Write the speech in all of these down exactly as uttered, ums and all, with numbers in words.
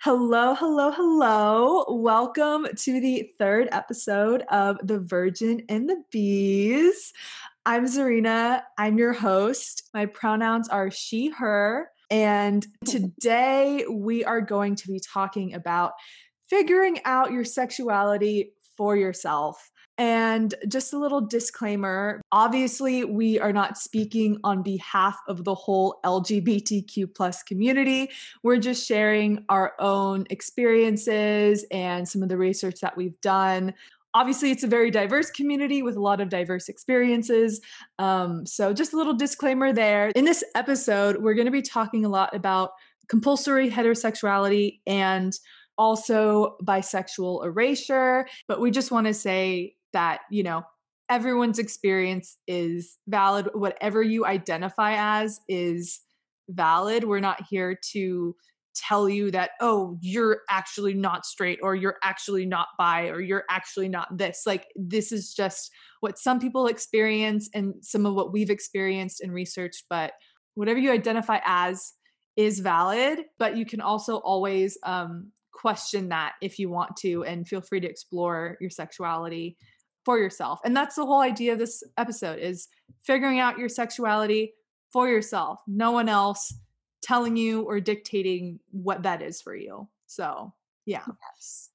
Hello, hello, hello. Welcome to the third episode of The Virgin and the Bees. I'm Zarina. I'm your host. My pronouns are she, her. And today we are going to be talking about figuring out your sexuality for yourself. And just a little disclaimer, obviously we are not speaking on behalf of the whole L G B T Q plus community. We're just sharing our own experiences and some of the research that we've done. Obviously, it's a very diverse community with a lot of diverse experiences. Um, so just a little disclaimer there. In this episode, we're going to be talking a lot about compulsory heterosexuality and also bisexual erasure. But we just want to say that, you know, everyone's experience is valid. Whatever you identify as is valid. We're not here to tell you that, oh, you're actually not straight or you're actually not bi or you're actually not this. Like, this is just what some people experience and some of what we've experienced and researched. But whatever you identify as is valid, but you can also always um, question that if you want to, and feel free to explore your sexuality for yourself. And that's the whole idea of this episode, is figuring out your sexuality for yourself. No one else telling you or dictating what that is for you. So, yeah. Yes.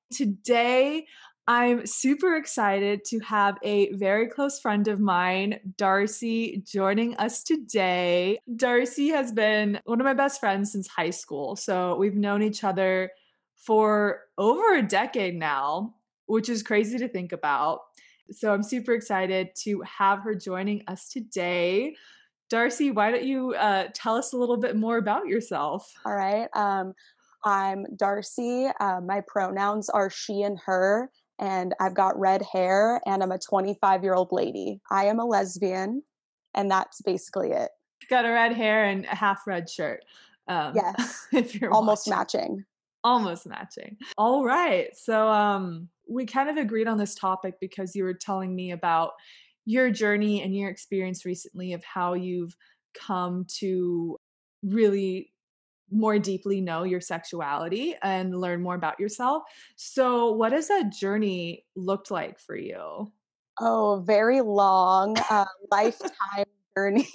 Today, I'm super excited to have a very close friend of mine, Darcy, joining us today. Darcy has been one of my best friends since high school. So we've known each other for over a decade now, which is crazy to think about. So I'm super excited to have her joining us today. Darcy, why don't you uh, tell us a little bit more about yourself? All right. Um, I'm Darcy. Uh, my pronouns are she and her, and I've got red hair, and I'm a twenty-five year old lady. I am a lesbian, and that's basically it. Got a red hair and a half red shirt. Um, Yes. if you're Almost watching. matching. Almost matching. All right. So um, we kind of agreed on this topic because you were telling me about your journey and your experience recently of how you've come to really more deeply know your sexuality and learn more about yourself. So what has that journey looked like for you? Oh, very long uh, lifetime journey,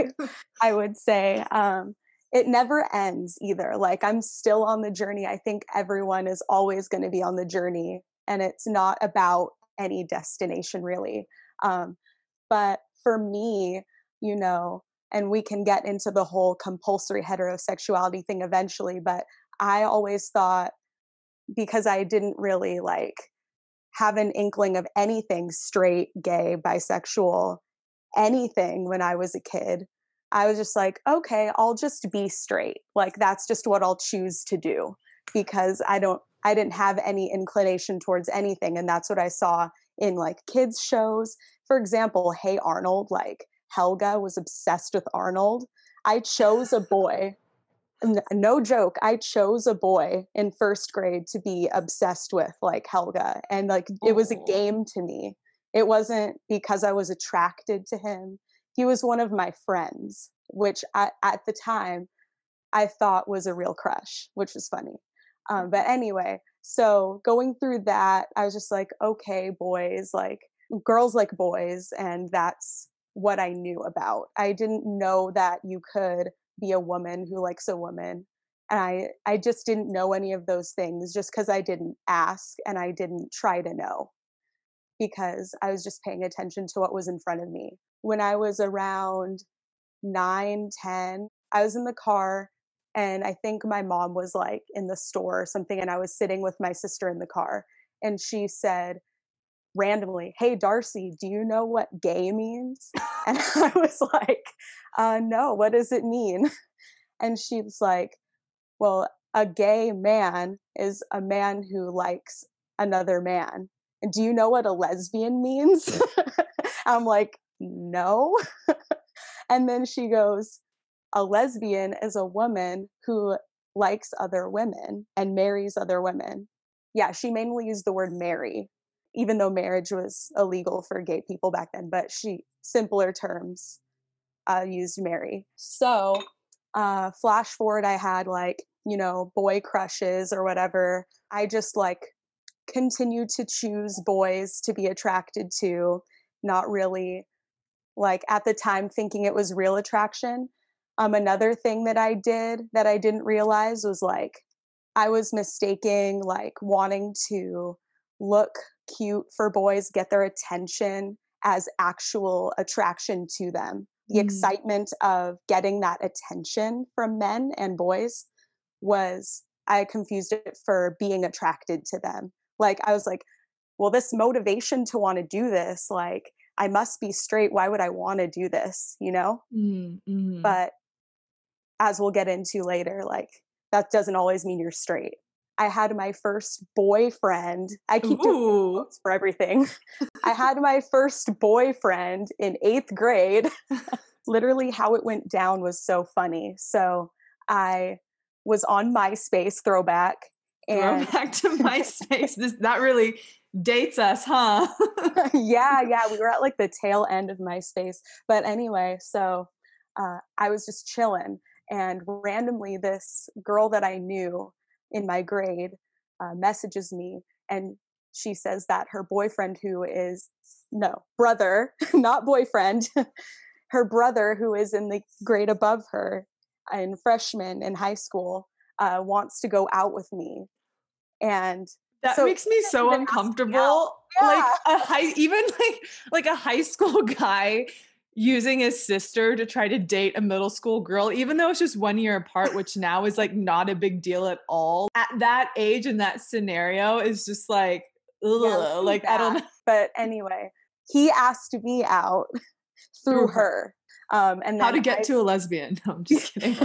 I would say. Um, it never ends either. Like, I'm still on the journey. I think everyone is always going to be on the journey, and it's not about any destination really. Um, but for me, you know, and we can get into the whole compulsory heterosexuality thing eventually, but I always thought, because I didn't really like have an inkling of anything straight, gay, bisexual, anything when I was a kid. I was just like, okay, I'll just be straight. Like, that's just what I'll choose to do, because I don't I didn't have any inclination towards anything, and that's what I saw in like kids shows. For example, Hey Arnold, like Helga was obsessed with Arnold. I chose a boy. N- no joke, I chose a boy in first grade to be obsessed with, like Helga, and like it was a Oh, game to me. It wasn't because I was attracted to him. He was one of my friends, which I, at the time I thought was a real crush, which was funny. Um, but anyway, so going through that, I was just like, okay, boys, like girls like boys, and that's what I knew about. I didn't know that you could be a woman who likes a woman. And I, I just didn't know any of those things just because I didn't ask and I didn't try to know, because I was just paying attention to what was in front of me. When I was around nine, ten, I was in the car, and I think my mom was like in the store or something, and I was sitting with my sister in the car, and she said randomly, "Hey Darcy, do you know what gay means?" And I was like, uh no, what does it mean? And she's like, well, a gay man is a man who likes another man. And do you know what a lesbian means? I'm like, no. And then she goes, a lesbian is a woman who likes other women and marries other women. Yeah, she mainly used the word marry, even though marriage was illegal for gay people back then, but she, simpler terms, uh, used marry. So, uh, flash forward, I had like you know, boy crushes or whatever. I just like continue to choose boys to be attracted to, not really like at the time thinking it was real attraction. Um, another thing that I did that I didn't realize was like I was mistaking like wanting to look cute for boys, get their attention as actual attraction to them. The Mm. excitement of getting that attention from men and boys was, I confused it for being attracted to them. Like I was like, well, this motivation to want to do this, like I must be straight. Why would I want to do this? You know? Mm, mhm. But as we'll get into later, like that doesn't always mean you're straight. I had my first boyfriend. I keep doing Ooh. quotes for everything. I had my first boyfriend in eighth grade. Literally, how it went down was so funny. So I was on MySpace, throwback, and Throwback to MySpace. This that really dates us, huh? yeah, yeah, we were at like the tail end of MySpace. But anyway, so uh, I was just chilling, and randomly, this girl that I knew in my grade uh, messages me, and she says that her boyfriend, who is no brother, not boyfriend, her brother, who is in the grade above her, in freshman in high school, uh, wants to go out with me, and That so makes me he didn't so even ask me out. uncomfortable. Like Yeah. a high even like like a high school guy using his sister to try to date a middle school girl, even though it's just one year apart, which now is like not a big deal at all. At that age in that scenario is just like, Yeah, ugh, really like I don't bad. know. But anyway, he asked me out through Through her. her. Um, and How then to get I, to a lesbian. No, I'm just kidding.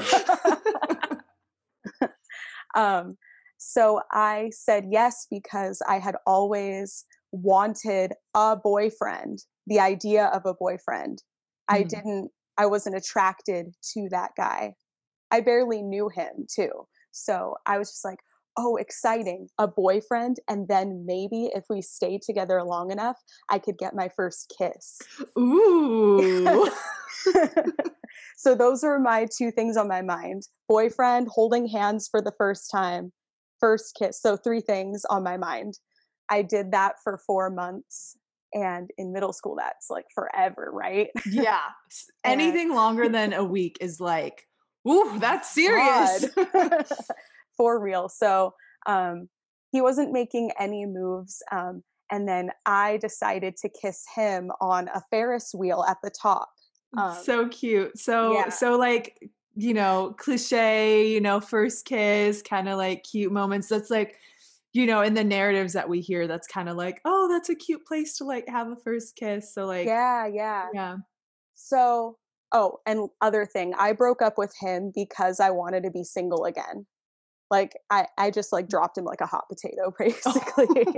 um, so I said yes because I had always wanted a boyfriend, the idea of a boyfriend. I Mm. didn't, I wasn't attracted to that guy. I barely knew him too. So I was just like, oh, exciting, a boyfriend. And then maybe if we stay together long enough, I could get my first kiss. Ooh. So those are my two things on my mind: boyfriend, holding hands for the first time, first kiss. So three things on my mind. I did that for four months. And in middle school, that's like forever, right? Yeah. S- And Anything longer than a week is like, ooh, oh that's my serious. God. For real. So um, he wasn't making any moves. Um, and then I decided to kiss him on a Ferris wheel at the top. Um, So cute. So yeah. so like, you know, cliche, you know, first kiss, kind of like cute moments. That's like, you know, in the narratives that we hear, that's kind of like, oh, that's a cute place to like have a first kiss. So like, Yeah. Yeah. yeah. So, oh, and other thing, I broke up with him because I wanted to be single again. Like, I, I just like dropped him like a hot potato, basically.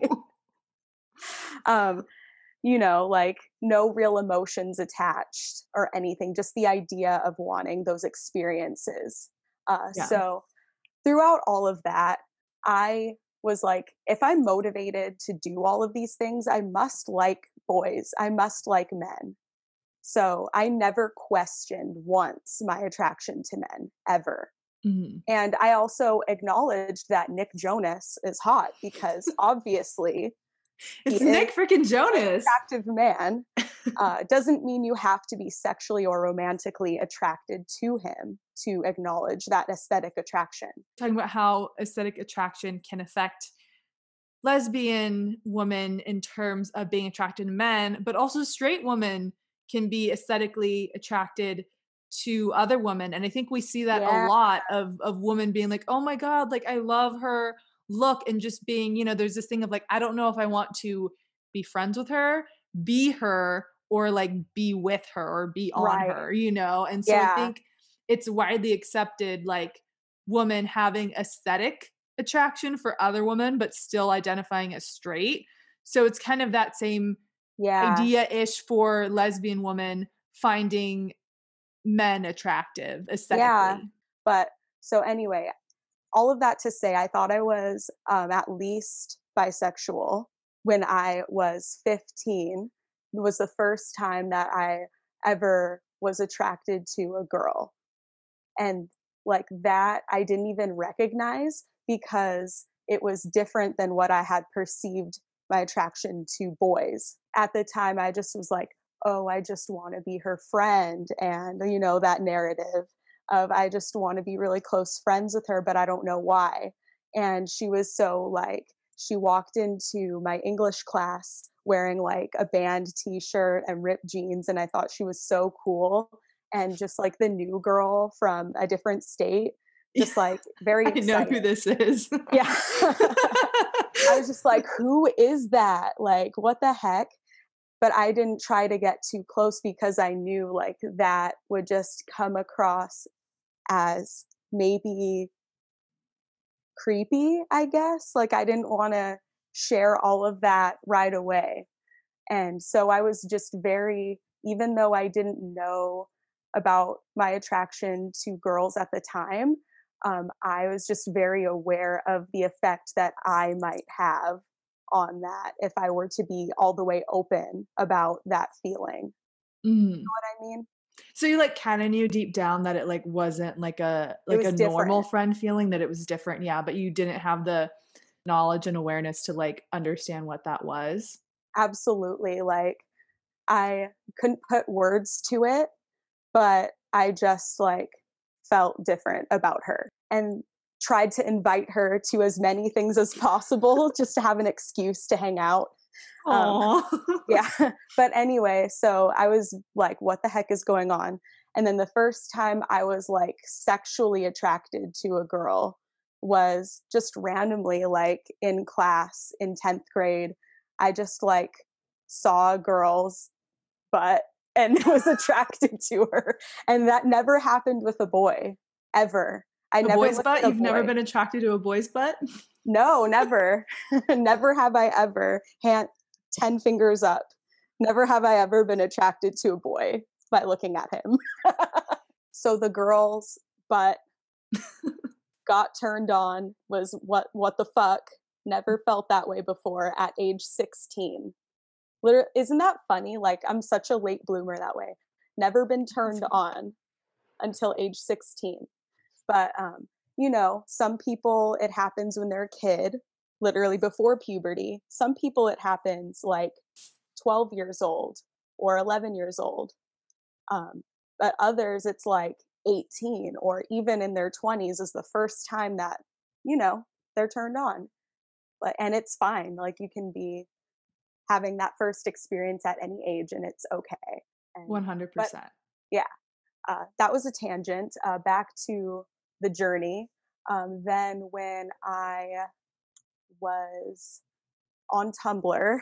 um, you know, like no real emotions attached or anything, just the idea of wanting those experiences. Uh, Yeah. so, throughout all of that, I was like, if I'm motivated to do all of these things, I must like boys, I must like men. So, I never questioned once my attraction to men ever. Mhm. And I also acknowledged that Nick Jonas is hot because obviously he It's is Nick freaking an Jonas. attractive man. Uh, doesn't mean you have to be sexually or romantically attracted to him to acknowledge that aesthetic attraction. Talking about how aesthetic attraction can affect lesbian women in terms of being attracted to men, but also straight women can be aesthetically attracted to other women. And I think we see that a Yeah, lot of of women being like, "Oh my god, like I love her look," and just being, you know, there's this thing of like, I don't know if I want to be friends with her, be her, or like be with her or be on right. her, you know? And so I Yeah, think it's widely accepted like women having aesthetic attraction for other women, but still identifying as straight. So it's kind of that same yeah, idea ish for lesbian women finding men attractive yeah. aesthetically. But so anyway, all of that to say, I thought I was um, at least bisexual when I was fifteen. It was the first time that I ever was attracted to a girl. And like that I didn't even recognize because it was different than what I had perceived my attraction to boys. At the time, I just was like, oh, I just want to be her friend. And, you know, that narrative of I just want to be really close friends with her, but I don't know why. And she was so like, she walked into my English class wearing like a band t shirt and ripped jeans. And I thought she was so cool. And just like the new girl from a different state, just like very I know who exciting. this is. Yeah. I was just like, who is that? Like, what the heck? But I didn't try to get too close because I knew like that would just come across as maybe creepy, I guess. Like, I didn't want to share all of that right away. And so I was just very, even though I didn't know about my attraction to girls at the time, um, I was just very aware of the effect that I might have on that if I were to be all the way open about that feeling. You Mm. know what I mean? So you like kind of knew deep down that it like wasn't like a It like a was normal different. friend feeling, that it was different, yeah, but you didn't have the knowledge and awareness to like understand what that was. Absolutely. Like, I couldn't put words to it, but I just like felt different about her and tried to invite her to as many things as possible just to have an excuse to hang out. Um, Oh. yeah. But anyway, so I was like, what the heck is going on? And then the first time I was like sexually attracted to a girl was just randomly, like in class in tenth grade. I just like saw a girl's butt and was attracted to her. And that never happened with a boy, ever. I A never boy's looked butt? at a You've never boy. been attracted to a boy's butt? No, never. Never have I ever. Hand ten fingers up. Never have I ever been attracted to a boy by looking at him. So the girl's butt got turned on, was what what the fuck? Never felt that way before at age sixteen. Literally, isn't that funny? Like, I'm such a late bloomer that way. Never been turned on until age sixteen. But um, you know, some people it happens when they're a kid, literally before puberty. Some people it happens like twelve years old or eleven years old. Um, but others it's like eighteen or even in their twenties is the first time that, you know, they're turned on. But and it's fine. Like, you can be having that first experience at any age and it's okay. And but one hundred percent. yeah, uh, that was a tangent. Uh, back to the journey. Um, then when I was on Tumblr,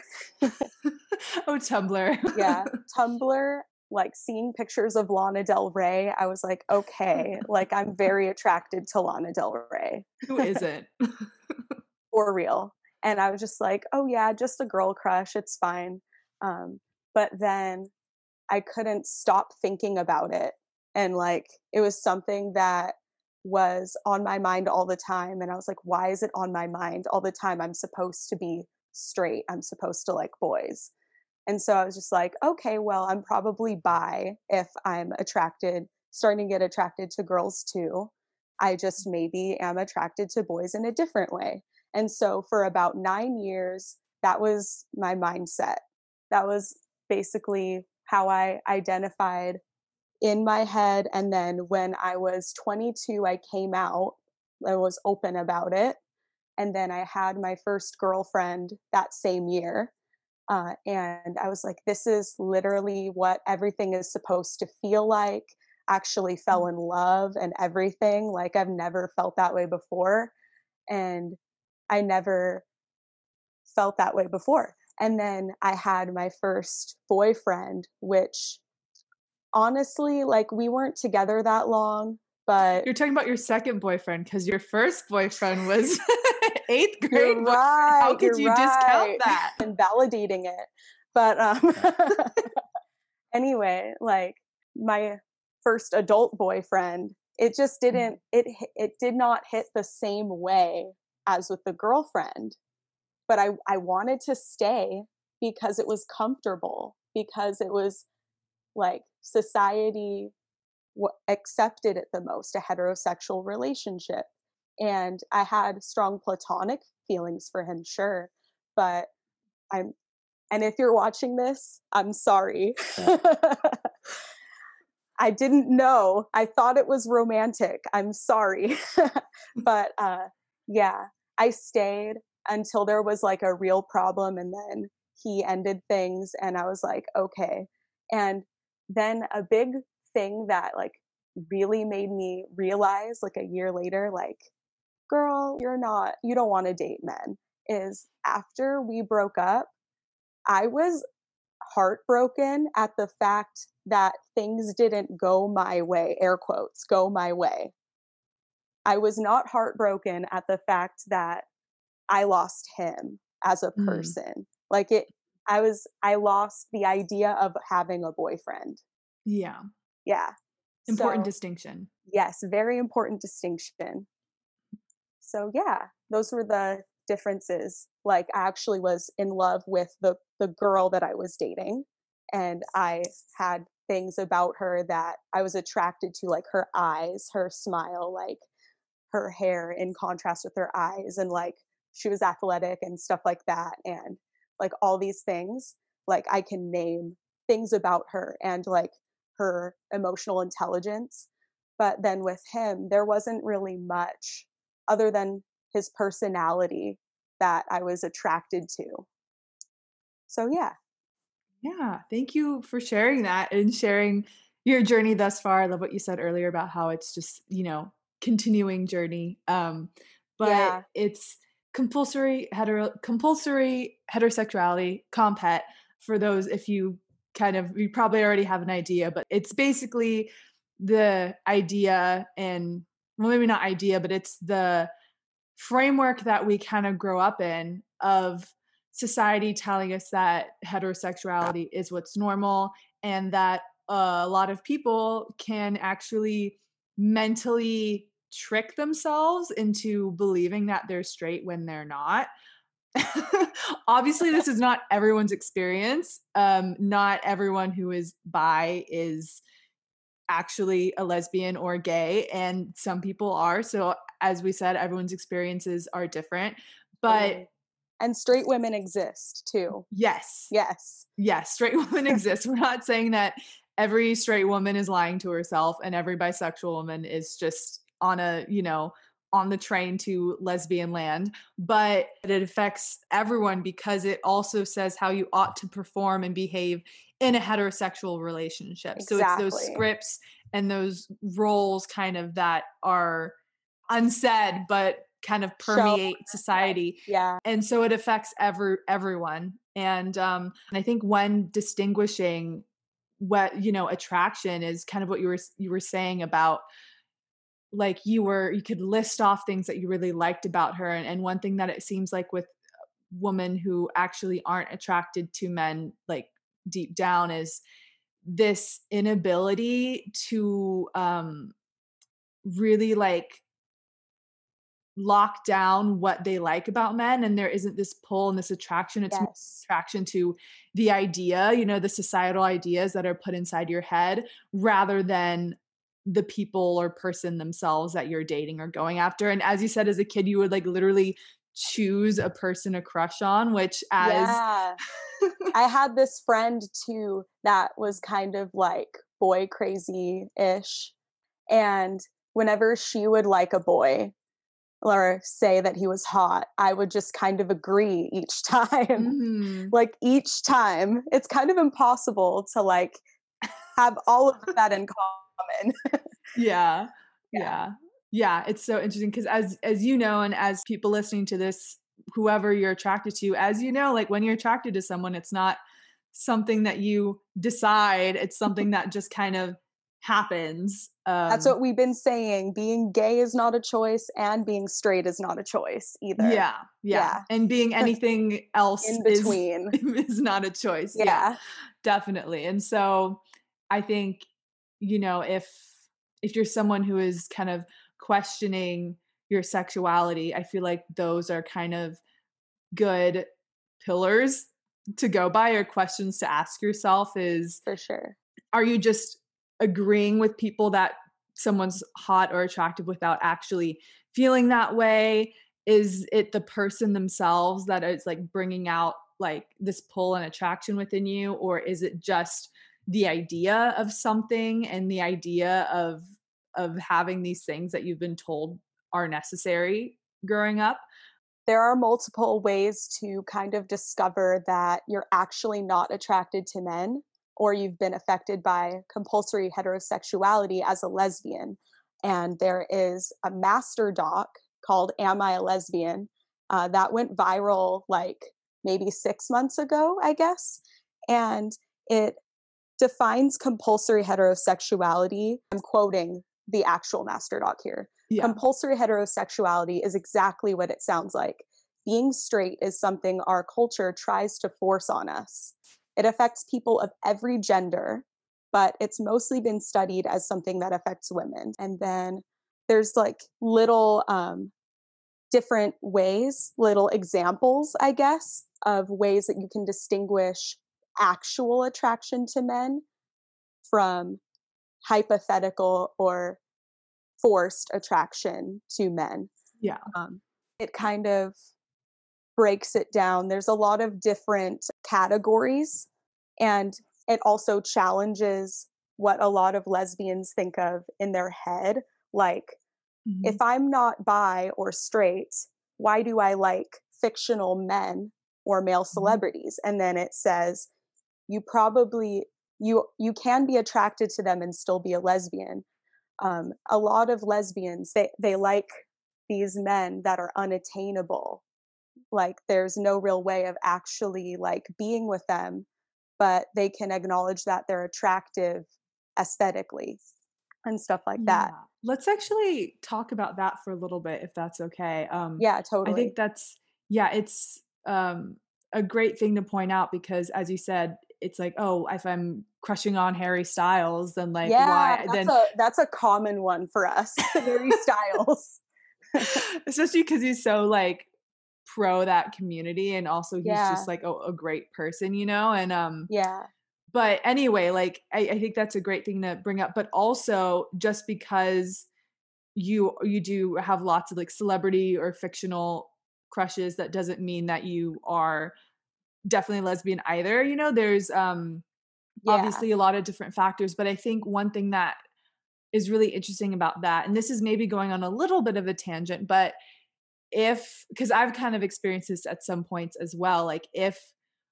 Oh, Tumblr. yeah, Tumblr, like seeing pictures of Lana Del Rey, I was like, okay, like I'm very attracted to Lana Del Rey Who isn't? for real. And I was just like, oh yeah, just a girl crush, it's fine. Um, but then I couldn't stop thinking about it. And like, it was something that was on my mind all the time. And I was like, why is it on my mind all the time? I'm supposed to be straight. I'm supposed to like boys. And so I was just like, okay, well, I'm probably bi if I'm attracted, starting to get attracted to girls too. I just maybe am attracted to boys in a different way. And so for about nine years, that was my mindset. That was basically how I identified in my head. And then when I was twenty-two, I came out, I was open about it. And then I had my first girlfriend that same year. Uh, and I was like, this is literally what everything is supposed to feel like. Actually fell in love and everything. Like, I've never felt that way before. And I never felt that way before. And then I had my first boyfriend, which honestly, like, we weren't together that long, but You're talking about your second boyfriend because your first boyfriend was eighth grade you're boyfriend. How right, could you're you discount right. that? And validating it. But um anyway, like my first adult boyfriend, it just Mhm. didn't it it did not hit the same way as with the girlfriend. But I I wanted to stay because it was comfortable, because it was like society w- accepted it the most, a heterosexual relationship. And I had strong platonic feelings for him, sure, but I'm and if you're watching this, I'm sorry. I didn't know. I thought it was romantic. I'm sorry. But uh yeah, I stayed until there was like a real problem, and then he ended things and I was like, okay. And then a big thing that like really made me realize like a year later, like, girl, you're not you don't want to date men, is after we broke up, I was heartbroken at the fact that things didn't go my way, air quotes, go my way. I was not heartbroken at the fact that I lost him as a Mm, person. Like it I was I lost the idea of having a boyfriend. yeah. Yeah. Important So, distinction. yes, very important distinction. So yeah, those were the differences. Like I actually was in love with the the girl that I was dating, and I had things about her that I was attracted to, like her eyes, her smile, like her hair in contrast with her eyes, and like she was athletic and stuff like that, and like all these things, like I can name things about her and like her emotional intelligence. But then with him there wasn't really much other than his personality that I was attracted to. So yeah. Yeah, thank you for sharing that and sharing your journey thus far. I love what you said earlier about how it's just, you know, continuing journey. Um, but Yeah. it's compulsory hetero compulsory heterosexuality, compet, for those if you kind of you probably already have an idea, but it's basically the idea and well, maybe not idea, but it's the framework that we kind of grow up in of society telling us that heterosexuality is what's normal and that uh, a lot of people can actually mentally trick themselves into believing that they're straight when they're not. Obviously, this is not everyone's experience. Um, not everyone who is bi is actually a lesbian or gay, and some people are. So, as we said, everyone's experiences are different. But Totally. And straight women exist too. yes, Yes. yes, straight women exist. We're not saying that every straight woman is lying to herself and every bisexual woman is just on a, you know, on the train to lesbian land, but it affects everyone because it also says how you ought to perform and behave in a heterosexual relationship. So it's those Exactly. scripts and those roles kind of that are unsaid but kind of Show permeate like society, yeah. and so it affects every everyone. And um and I think when distinguishing what, you know, attraction is kind of what you were you were saying about, like, you were you could list off things that you really liked about her, and, and one thing that it seems like with women who actually aren't attracted to men, like, deep down, is this inability to um really like lock down what they like about men, and there isn't this pull and this attraction. It's more Yes. attraction to the idea, you know, the societal ideas that are put inside your head rather than the people or person themselves that you're dating or going after. And as you said, as a kid, you would like literally choose a person to crush on, which as Yeah. I had this friend too that was kind of like boy crazy-ish, and whenever she would like a boy or say that he was hot, I would just kind of agree each time. Mhm. Like each time. It's kind of impossible to like have all of that in common. Yeah. Yeah. Yeah. Yeah, it's so interesting because as as you know, and as people listening to this, whoever you're attracted to, as you know, like when you're attracted to someone, it's not something that you decide, it's something that just kind of happens. That's Um, what we've been saying. Being gay is not a choice and being straight is not a choice either. yeah, yeah, Yeah. and being anything else In is between. is not a choice. Yeah, Yeah. definitely. And so I think, you know, if if you're someone who is kind of questioning your sexuality, I feel like those are kind of good pillars to go by, or questions to ask yourself is, For sure. are you just agreeing with people that someone's hot or attractive without actually feeling that way? Is it the person themselves that is like bringing out like this pull and attraction within you, or is it just the idea of something and the idea of of having these things that you've been told are necessary growing up? There are multiple ways to kind of discover that you're actually not attracted to men or you've been affected by compulsory heterosexuality as a lesbian. And there is a master doc called Am I a Lesbian? Uh, that went viral like maybe six months ago, I guess. And it defines compulsory heterosexuality. I'm quoting the actual master doc here. Yeah. Compulsory heterosexuality is exactly what it sounds like. Being straight is something our culture tries to force on us. It affects people of every gender, but it's mostly been studied as something that affects women. And then there's like little um, different ways, little examples, I guess, of ways that you can distinguish actual attraction to men from hypothetical or forced attraction to men. Yeah. Um, it kind of breaks it down. There's a lot of different categories, and it also challenges what a lot of lesbians think of in their head. Like, if Mhm. I'm not bi or straight, why do I like fictional men or male Mhm. celebrities? And then it says, you probably you you can be attracted to them and still be a lesbian. Um, a lot of lesbians, they they like these men that are unattainable. Like there's no real way of actually like being with them, but they can acknowledge that they're attractive aesthetically and stuff like that. Yeah. Let's actually talk about that for a little bit if that's okay. Um, Yeah, I think totally. that's yeah, it's um a great thing to point out because as you said, it's like, oh, if I'm crushing on Harry Styles, then like Yeah, why that's then a that's a common one for us, Harry Styles. especially because he's so like pro that community and also he's just Yeah, like a, a great person, you know? And um yeah, but anyway, like I, I think that's a great thing to bring up. But also just because you you do have lots of like celebrity or fictional crushes, that doesn't mean that you are definitely lesbian either. You know, there's um yeah. obviously a lot of different factors, but I think one thing that is really interesting about that, and this is maybe going on a little bit of a tangent, but if because I've kind of experienced this at some points as well, like if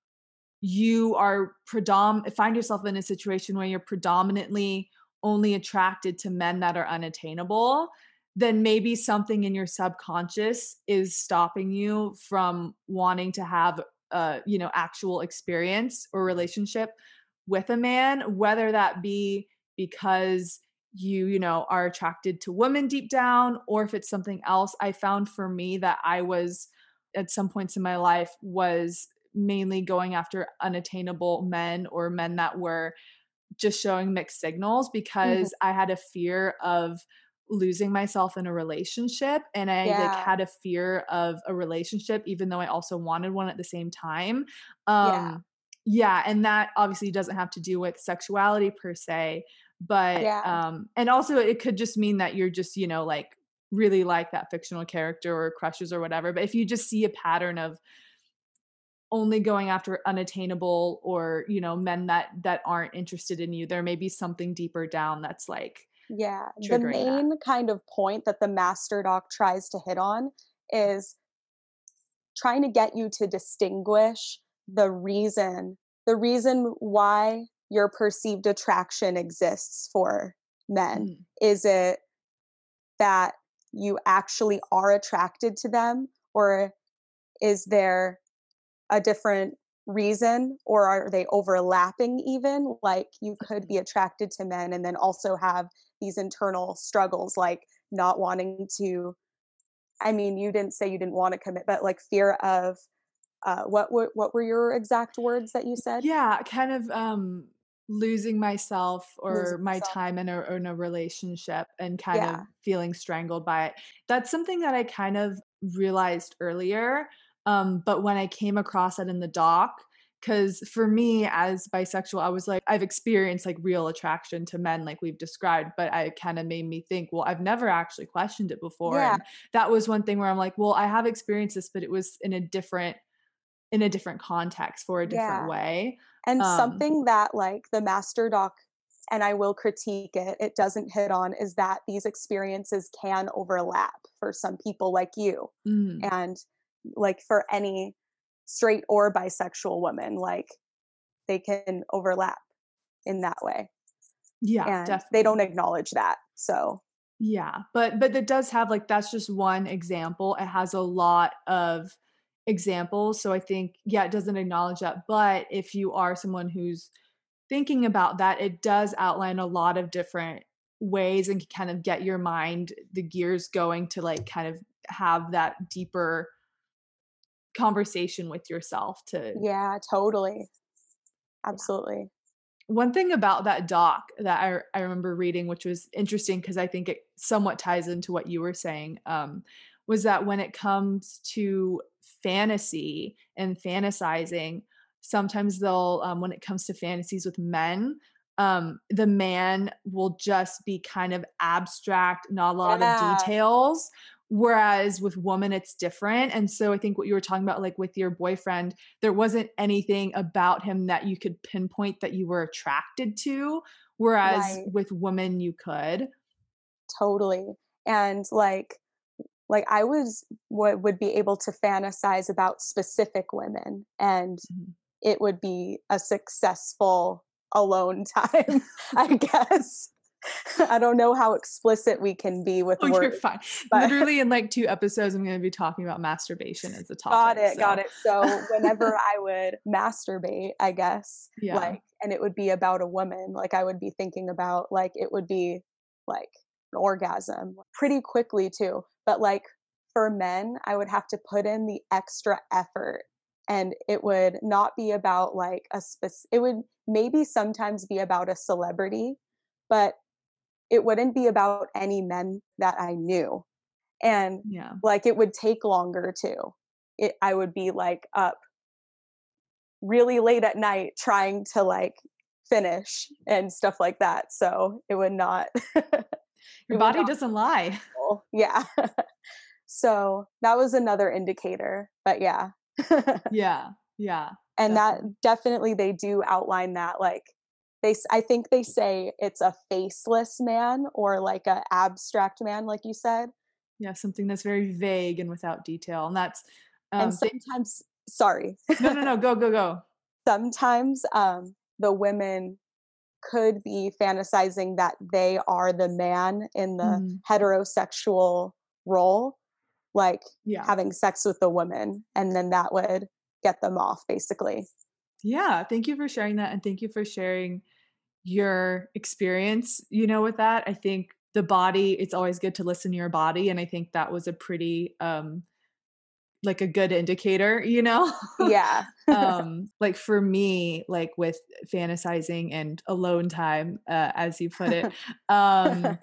you are predom find yourself in a situation where you're predominantly only attracted to men that are unattainable, then maybe something in your subconscious is stopping you from wanting to have a, you know, actual experience or relationship with a man, whether that be because you, you know, are attracted to women deep down, or if it's something else. I found for me that I was at some points in my life was mainly going after unattainable men or men that were just showing mixed signals Mhm. because I had a fear of losing myself in a relationship and I like Yeah, had a fear of a relationship even though I also wanted one at the same time. yeah, Um yeah, and that obviously doesn't have to do with sexuality per se, but yeah, um and also it could just mean that you're just, you know, like really like that fictional character or crushes or whatever. But if you just see a pattern of only going after unattainable or, you know, men that that aren't interested in you, there may be something deeper down that's like yeah. The triggering that. main kind of point that the master doc tries to hit on is trying to get you to distinguish the reason the reason why your perceived attraction exists for men. Mhm. Is it that you actually are attracted to them, or is there a different reason, or are they overlapping even? Like you could be attracted to men and then also have these internal struggles like not wanting to, I mean, you didn't say you didn't want to commit, but like fear of uh, what what what were your exact words that you said? Yeah, kind of um losing myself or Losing my yourself. time in a in a relationship and kind of Yeah. feeling strangled by it. That's something that I kind of realized earlier. Um, but when I came across it in the doc, Because for me as bisexual, I was like, I've experienced like real attraction to men, like we've described, but I kind of made me think, well, I've never actually questioned it before. Yeah. And that was one thing where I'm like, well, I have experienced this, but it was in a different, in a different context for a different Yeah. way. And Um, something that like the master doc, and I will critique it, it doesn't hit on is that these experiences can overlap for some people like you. mm, And like for any straight or bisexual woman, like they can overlap in that way. yeah, And they definitely. don't acknowledge that. So, Yeah, but but it does have like that's just one example. It has a lot of examples. So I think yeah, it doesn't acknowledge that. But if you are someone who's thinking about that, it does outline a lot of different ways and can kind of get your mind, the gears going to like kind of have that deeper conversation with yourself to yeah, totally. yeah. Absolutely. One thing about that doc that I I remember reading, which was interesting because I think it somewhat ties into what you were saying, um, was that when it comes to fantasy and fantasizing, sometimes they'll, um, when it comes to fantasies with men, um, the man will just be kind of abstract, not a lot of Yeah. details. Whereas with women, it's different. And so I think what you were talking about, like with your boyfriend, there wasn't anything about him that you could pinpoint that you were attracted to, whereas Right. with women you could. Totally. And like like I was would would be able to fantasize about specific women, and Mhm. it would be a successful alone time, I guess. I don't know how explicit we can be with Oh, you're words, fine. but Literally in like two episodes, I'm gonna be talking about masturbation as a got topic, it, got so it. So whenever I would masturbate, I guess, yeah. like, and it would be about a woman, like I would be thinking about like it would be like an orgasm pretty quickly too. But like for men, I would have to put in the extra effort, and it would not be about like a spec- it would maybe sometimes be about a celebrity, but it wouldn't be about any men that I knew. And Yeah. like it would take longer too. It, I would be like up really late at night trying to like finish and stuff like that. So it would not it Your would body not doesn't lie. roll. Yeah. So that was another indicator. But yeah. Yeah. Yeah. And that Definitely. definitely they do outline that like they s- I think they say it's a faceless man or like a abstract man like you said. Yeah, something that's very vague and without detail, and that's, And um, they sometimes sorry. no, no, no, go, go, go. Sometimes um the women could be fantasizing that they are the man in the Mhm. heterosexual role, like Yeah. having sex with the woman, and then that would get them off, basically. Yeah, thank you for sharing that, and thank you for sharing your experience, you know, with that. I think the body, it's always good to listen to your body, and I think that was a pretty, um, like a good indicator, you know? Yeah. Um, like for me, like with fantasizing and alone time, uh, as you put it, um,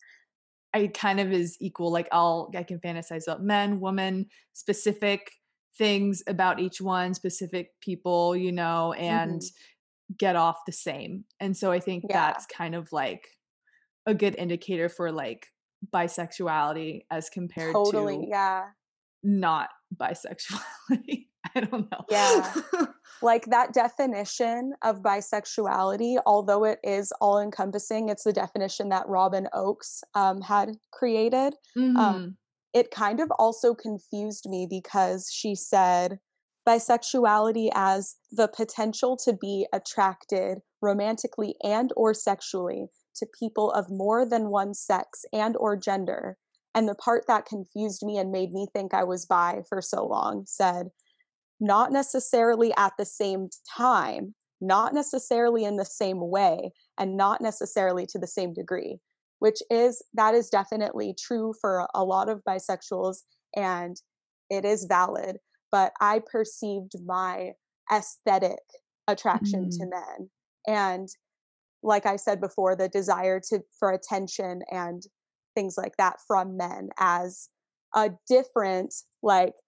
I kind of is equal, like I'll I can fantasize about men, women, specific things about each one, specific people, you know, and Mhm. get off the same. And so I think Yeah, that's kind of like a good indicator for like bisexuality as compared totally, to yeah. not bisexuality. I don't Yeah. know. Like, that definition of bisexuality, although it is all-encompassing, it's the definition that Robin Oakes, um, had created, um Mhm. it kind of also confused me because she said bisexuality as the potential to be attracted romantically and or sexually to people of more than one sex and or gender. And the part that confused me and made me think I was bi for so long said not necessarily at the same time, not necessarily in the same way, and not necessarily to the same degree, which is that is definitely true for a lot of bisexuals, and it is valid. But I perceived my aesthetic attraction to Mhm. men, and like I said before, the desire to for attention and things like that from men as a different, like,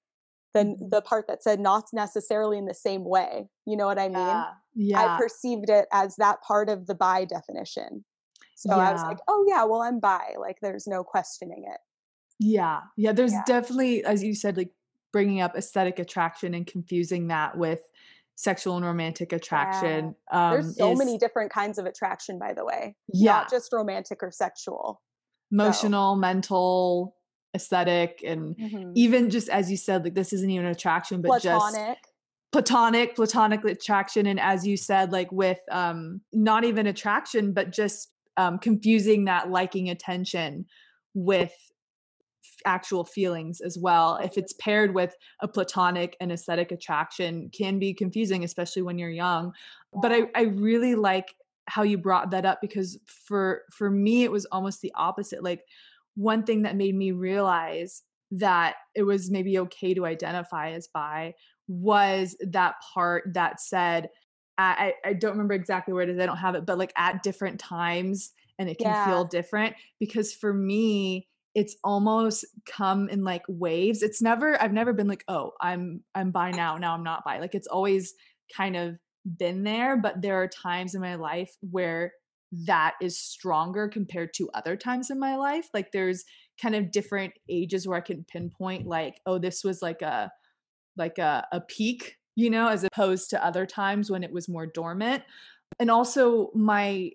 the Mhm. the part that said not necessarily in the same way. You know what I mean? Yeah. I Yeah. perceived it as that part of the bi definition. So I was like, Yeah. "Oh yeah, well I'm bi." Like there's no questioning it. Yeah. Yeah, there's Yeah. definitely, as you said, like, bringing up aesthetic attraction and confusing that with sexual and romantic Yeah. attraction, um, There's so is many different kinds of attraction, by the way, not yeah, just romantic or sexual. So, emotional, mental, aesthetic, and mhm. even just as you said, like, this isn't even attraction, but just Platonic. platonic platonic attraction, and as you said, like, with, um, not even attraction, but just, um, confusing that liking attention with actual feelings as well. If Totally. it's paired with a platonic and aesthetic attraction, can be confusing, especially when you're young. But I, Yeah. I really like how you brought that up because for for me it was almost the opposite. Like one thing that made me realize that it was maybe okay to identify as bi was that part that said I, I I don't remember exactly where it is. I don't have it, but like at different times and it can feel Yeah. different because for me it's almost come in like waves. It's never I've never been like, "Oh, I'm I'm bi now, now I'm not bi." Like it's always kind of been there, but there are times in my life where that is stronger compared to other times in my life. Like there's kind of different ages where I can pinpoint like, "Oh, this was like a like a a peak," you know, as opposed to other times when it was more dormant. And also my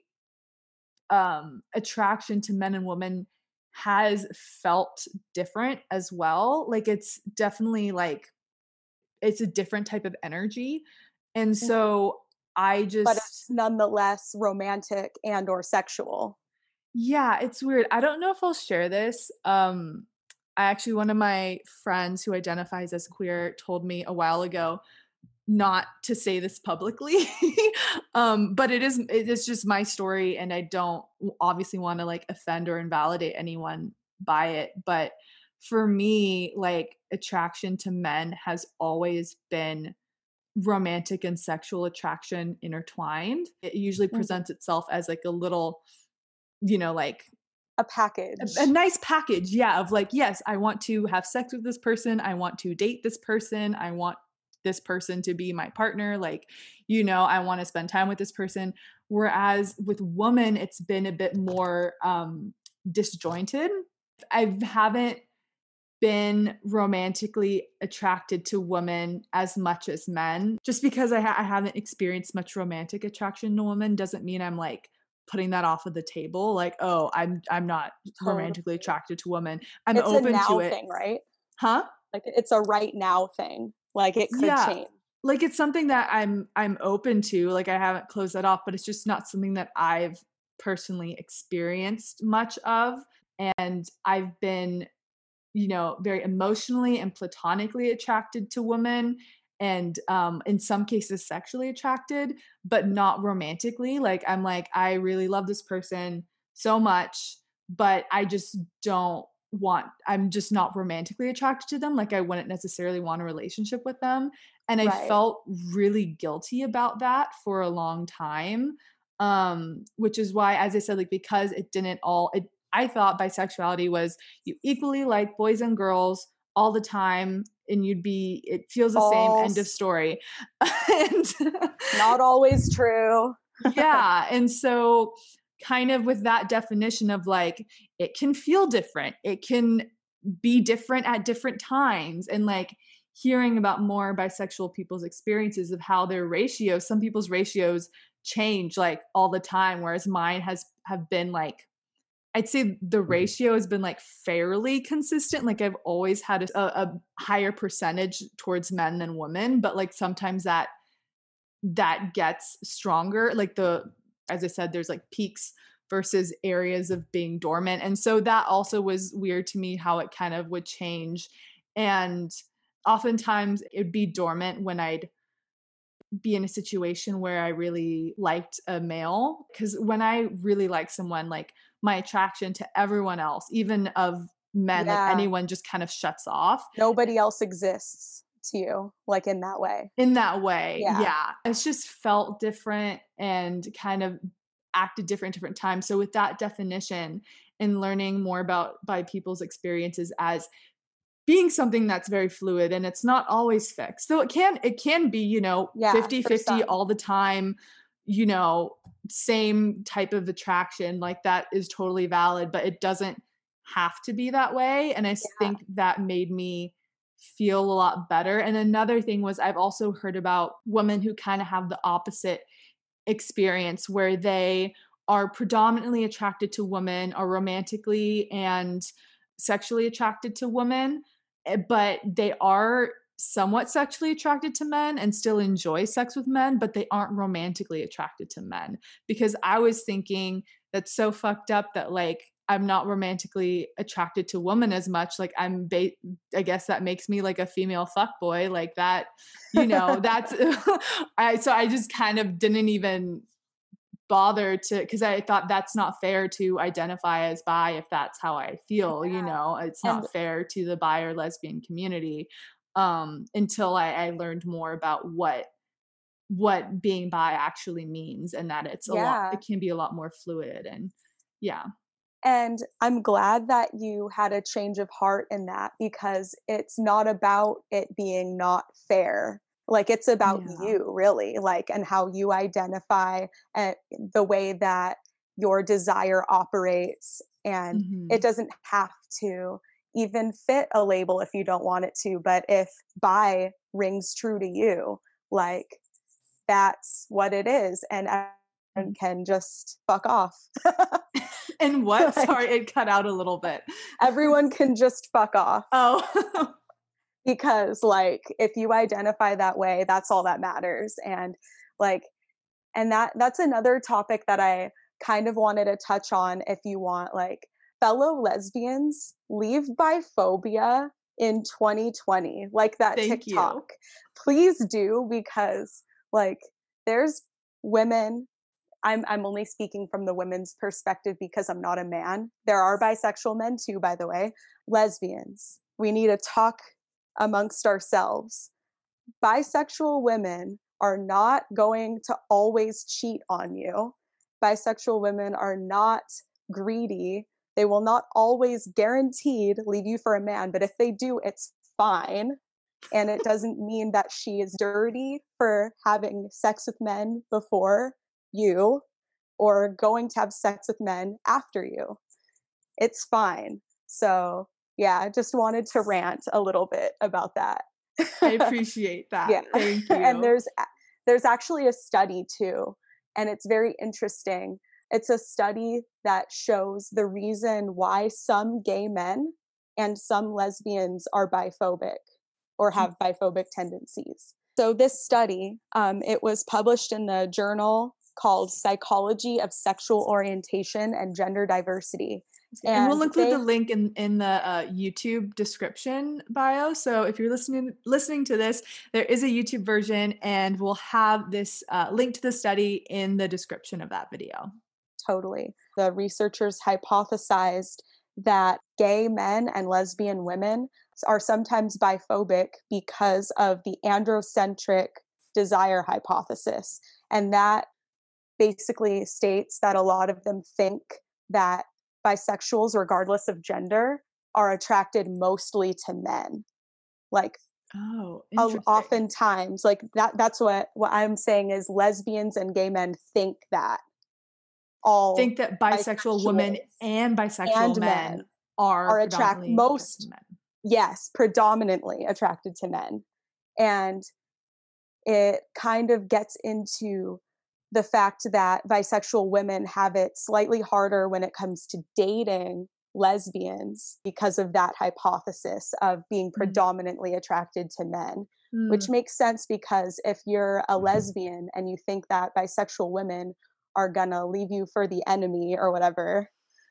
um, attraction to men and women has felt different as well. Like it's definitely like it's a different type of energy. And Mhm. so I But just it's nonetheless romantic and or sexual. yeah, it's weird. I don't know if I'll share this. Um I actually one of my friends who identifies as queer told me a while ago not to say this publicly. um, but it is it is just my story and I don't obviously want to like offend or invalidate anyone by it. But for me, like attraction to men has always been romantic and sexual attraction intertwined. It usually Mhm. presents itself as like a little, you know, like A a, a package. nice package, yeah, of like, yes, I want to have sex with this person. I want to date this person. I want this person to be my partner. Like, you know, I want to spend time with this person. Whereas with woman, it's been a bit more um, disjointed. I haven't been romantically attracted to women as much as men. Just because I, ha- I haven't experienced much romantic attraction to women doesn't mean I'm like putting that off of the table. Like, oh, I'm I'm not romantically Totally. attracted to women. I'm It's a open to now it. thing, right? Huh? Like it's a right now thing. Like it could Yeah. change. Like it's something that I'm I'm open to. Like I haven't closed that off, but it's just not something that I've personally experienced much of. And I've been you know, very emotionally and platonically attracted to women and um, in some cases sexually attracted, but not romantically. Like I'm like, I really love this person so much, but I just don't want, I'm just not romantically attracted to them. Like I wouldn't necessarily want a relationship with them. And I Right. felt really guilty about that for a long time. Um, which is why, as I said, like because it didn't all it I thought bisexuality was you equally like boys and girls all the time and you'd be it feels the same, end of False. story. and Not always true. yeah, and so kind of with that definition of like it can feel different, it can be different at different times, and like hearing about more bisexual people's experiences of how their ratios, some people's ratios change like all the time, whereas mine has have been like I'd say the ratio has been like fairly consistent. Like I've always had a, a higher percentage towards men than women, but like sometimes that that gets stronger. Like the as I said, there's like peaks versus areas of being dormant. And so that also was weird to me how it kind of would change. And oftentimes it'd be dormant when I'd be in a situation where I really liked a male. Because when I really like someone, like my attraction to everyone else, even of men, like Yeah. anyone just kind of shuts off Nobody else exists to you like in that way. in that way. Yeah. Yeah. It's just felt different and kind of acted different different times. So with that definition and learning more about by people's experiences as being something that's very fluid and it's not always fixed. So it can it can be, you know, Yeah, fifty for fifty some. all the time, you know, same type of attraction. Like that is totally valid, but it doesn't have to be that way. And I s- Yeah. think that made me feel a lot better. And another thing was I've also heard about women who kind of have the opposite experience where they are predominantly attracted to women, are romantically and sexually attracted to women, eh, but they are somewhat sexually attracted to men and still enjoy sex with men, but they aren't romantically attracted to men. Because I was thinking that's so fucked up that like I'm not romantically attracted to women as much. Like I'm, ba- I guess that makes me like a female fuckboy. Like that, you know, that's, I, so I just kind of didn't even bother to, because I thought that's not fair to identify as bi if that's how I feel, you know, it's And not fair to the bi or lesbian community. Um, until I, I learned more about what what being bi actually means and that it's a lot, yeah. it can be a lot more fluid and yeah. And I'm glad that you had a change of heart in that because it's not about it being not fair. Like it's about Yeah. you really, like, and how you identify and the way that your desire operates. And it Mhm. doesn't have to even fit a label if you don't want it to. But if bi rings true to you, like that's what it is. And everyone Mhm. can just fuck off. And what? Sorry, Like it cut out a little bit. everyone can just fuck off Oh. because like if you identify that way, that's all that matters. And like and that that's another topic that I kind of wanted to touch on. If you want, like, fellow lesbians, leave biphobia in twenty twenty, like that Thank TikTok. you. Please do, because like there's women, I'm I'm only speaking from the women's perspective because I'm not a man. There are bisexual men too, by the way. Lesbians. We need to talk amongst ourselves. Bisexual women are not going to always cheat on you. Bisexual women are not greedy. They will not always guaranteed leave you for a man, but if they do, it's fine. And it doesn't mean that she is dirty for having sex with men before you or going to have sex with men after you. It's fine. So, yeah, I just wanted to rant a little bit about that. I appreciate Yeah. that. Thank And you. there's there's actually a study too, and it's very interesting. It's a study that shows the reason why some gay men and some lesbians are biphobic or have biphobic tendencies. So this study, um, it was published in the journal called Psychology of Sexual Orientation and Gender Diversity. And we'll And include the they link in in the uh, YouTube description bio. So if you're listening listening to this, there is a YouTube version, and we'll have this uh, link to the study in the description of that video. Totally. The researchers hypothesized that gay men and lesbian women are sometimes biphobic because of the androcentric desire hypothesis. And that basically states that a lot of them think that bisexuals, regardless of gender, are attracted mostly to men. Like Oh, o- interesting. oftentimes, like that that's what what I'm saying is lesbians and gay men think that all Think that bisexual women bisexuals and bisexual and men men are are attract predominantly attracted to most, men. yes, predominantly attracted to men. And it kind of gets into the fact that bisexual women have it slightly harder when it comes to dating lesbians because of that hypothesis of being Mm. predominantly attracted to men, Mm. which makes sense because if you're a lesbian and you think that bisexual women are gonna leave you for the enemy or whatever,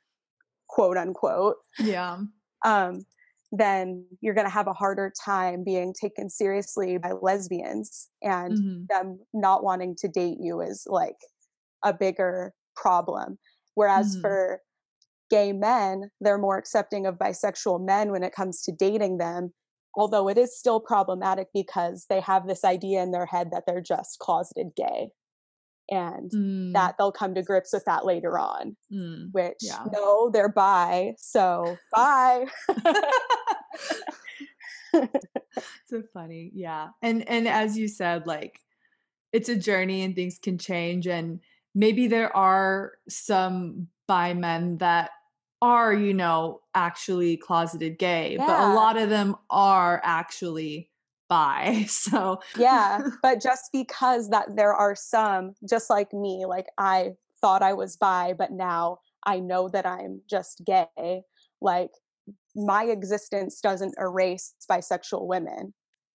quote unquote, Yeah. um, then you're going to have a harder time being taken seriously by lesbians, and Mhm. them not wanting to date you is like a bigger problem. Whereas Mhm. for gay men, they're more accepting of bisexual men when it comes to dating them, although it is still problematic because they have this idea in their head that they're just closeted gay, and Mm. that they'll come to grips with that later on, Mm. which Yeah. no, they're bi, so bye. So funny. Yeah. And and as you said, like it's a journey and things can change and maybe there are some bi men that are, you know, actually closeted gay, but a Yeah. lot of them are actually bi. So Yeah, but just because that there are some just like me, like I thought I was bi, but now I know that I'm just gay, like my existence doesn't erase bisexual women.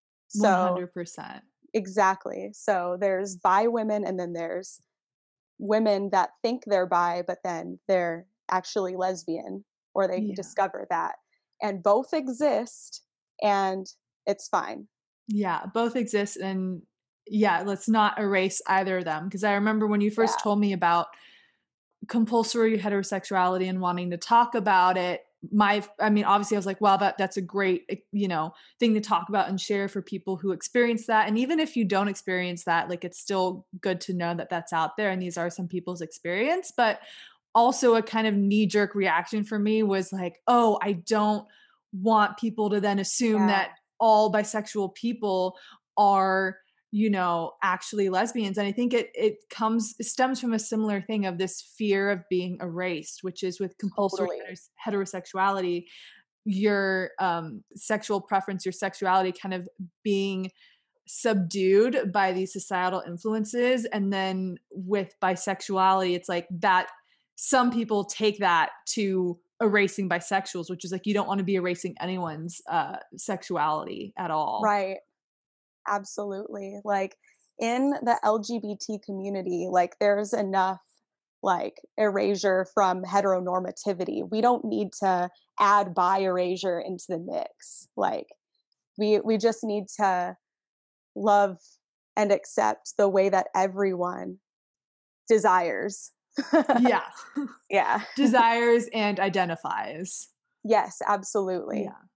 So, one hundred percent. exactly. So there's bi women and then there's women that think they're bi, but then they're actually lesbian or they Yeah. discover that. And both exist and it's fine. Yeah, both exist and yeah, let's not erase either of them because I remember when you first Yeah. told me about compulsory heterosexuality and wanting to talk about it, my I mean obviously I was like, wow, that that's a great, eh, you know, thing to talk about and share for people who experience that. And even if you don't experience that, like it's still good to know that that's out there and these are some people's experience, but also a kind of knee jerk reaction for me was like, oh, I don't want people to then assume Yeah. that all bisexual people are, you know, actually lesbians. And I think it it comes it stems from a similar thing of this fear of being erased, which is with compulsory Totally. heteros- heterosexuality, your um, sexual preference, your sexuality kind of being subdued by these societal influences. And then with bisexuality, it's like that some people take that to erasing bisexuals, which is like you don't want to be erasing anyone's uh, sexuality at all. Right. Absolutely. Like in the L G B T community, like there's enough like erasure from heteronormativity. We don't need to add bi erasure into the mix. Like we we just need to love and accept the way that everyone desires. Yeah. Yeah. Desires and identifies. Yes, absolutely. Yeah.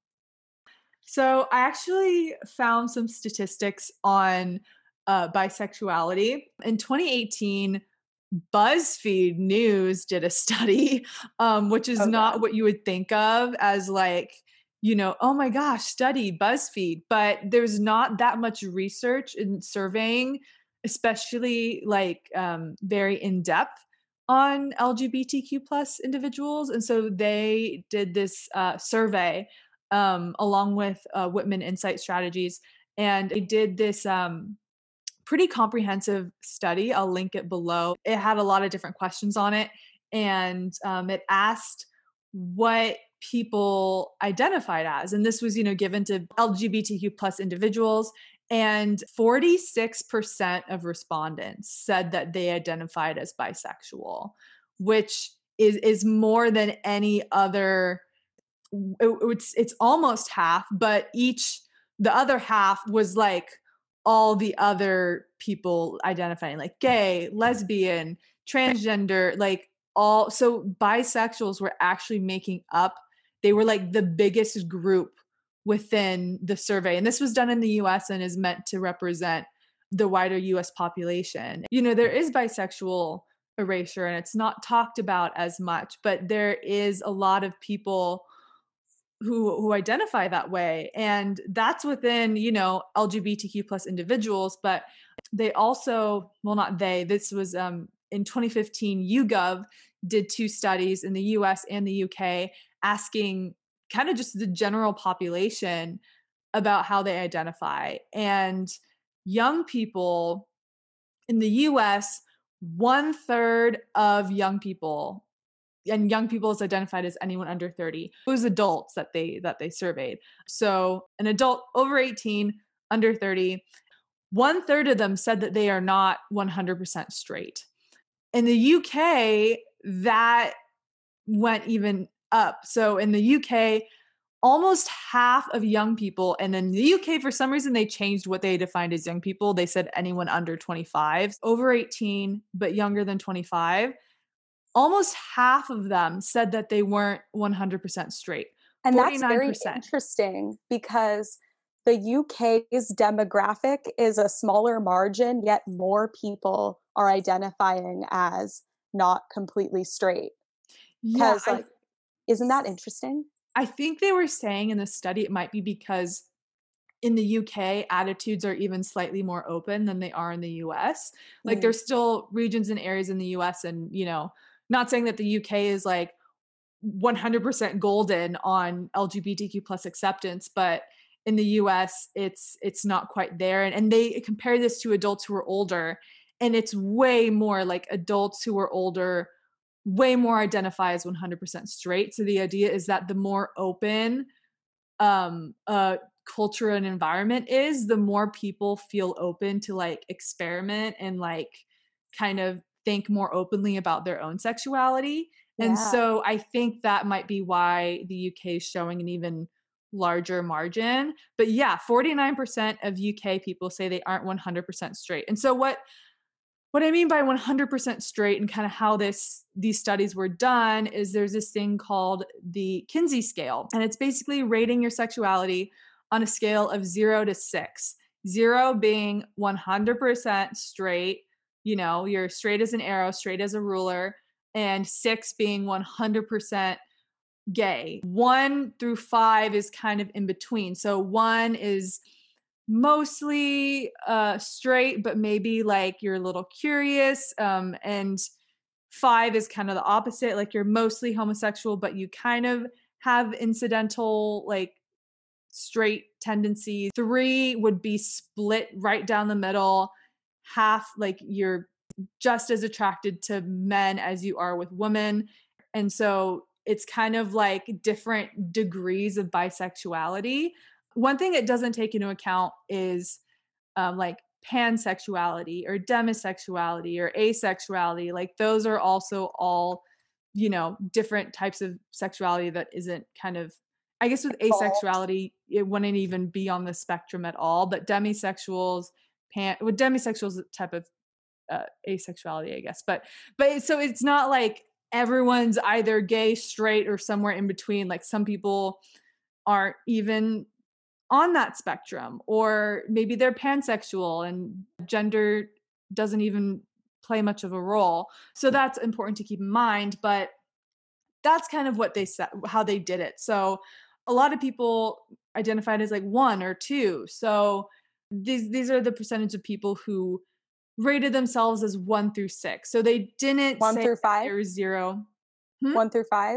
So I actually found some statistics on uh, bisexuality. In twenty eighteen, BuzzFeed News did a study, um, which is Oh not god. what you would think of as like, you know, oh my gosh, study BuzzFeed. But there's not that much research in surveying, especially like um, very in depth on L G B T Q plus individuals. And so they did this uh, survey um, along with uh, Whitman Insight Strategies. And they did this um, pretty comprehensive study. I'll link it below. It had a lot of different questions on it. And um, it asked what people identified as. And this was, you know, given to L G B T Q plus individuals. And forty-six percent of respondents said that they identified as bisexual, which is, is more than any other it, it's it's almost half, but each the other half was like all the other people identifying like gay, lesbian, transgender, like all so bisexuals were actually making up they were like the biggest group within the survey. And this was done in the U S and is meant to represent the wider U S population. You know, there is bisexual erasure and it's not talked about as much, but there is a lot of people who who identify that way and that's within you know lgbtq plus individuals but they also well not they this was um in twenty fifteen YouGov did two studies in the U S and the U K asking kind of just the general population about how they identify and young people in the U S one third of young people and young people is identified as anyone under thirty. It was adults that they that they surveyed. So an adult over eighteen, under thirty, one third of them said that they are not one hundred percent straight. In the U K, that went even up. So in the U K, almost half of young people, and in the U K, for some reason, they changed what they defined as young people. They said anyone under twenty-five, over eighteen, but younger than twenty-five almost half of them said that they weren't one hundred percent straight. And that's very forty-nine percent. interesting because the U K's demographic is a smaller margin, yet more people are identifying as not completely straight. Yeah, Because, I like, isn't that interesting? I think they were saying in the study it might be because in the U K, attitudes are even slightly more open than they are in the U S. Like Mm. there's still regions and areas in the U S and, you know, not saying that the U K is like one hundred percent golden on L G B T Q plus acceptance, but in the U S it's it's not quite there. And, and they compare this to adults who are older, and it's way more like adults who are older way more identify as one hundred percent straight. So the idea is that the more open um uh culture and environment is, the more people feel open to like experiment and like kind of think more openly about their own sexuality. And Yeah. so I think that might be why the U K is showing an even larger margin. But yeah, forty-nine percent of U K people say they aren't one hundred percent straight. And so what what I mean by one hundred percent straight and kind of how this these studies were done is there's this thing called the Kinsey scale, and it's basically rating your sexuality on a scale of zero to six. Zero being one hundred percent straight, you know, you're straight as an arrow, straight as a ruler, and six being one hundred percent gay. One through five is kind of in between. So one is mostly uh straight, but maybe like you're a little curious, um and five is kind of the opposite, like you're mostly homosexual but you kind of have incidental like straight tendencies. Three would be split right down the middle, half like you're just as attracted to men as you are with women. And so it's kind of like different degrees of bisexuality. One thing it doesn't take into account is um, like pansexuality or demisexuality or asexuality. Like those are also all, you know, different types of sexuality that isn't kind of, I guess with Involved. asexuality, it wouldn't even be on the spectrum at all. But demisexuals, pan, with demisexuals, a type of uh, asexuality, I guess. But but so it's not like everyone's either gay, straight, or somewhere in between. Like some people aren't even on that spectrum, or maybe they're pansexual and gender doesn't even play much of a role. So that's important to keep in mind. But that's kind of what they said, how they did it. So a lot of people identified as like one or two. So these these are the percentage of people who rated themselves as one through six. So they didn't One say through five? there's zero. Hmm? One through five?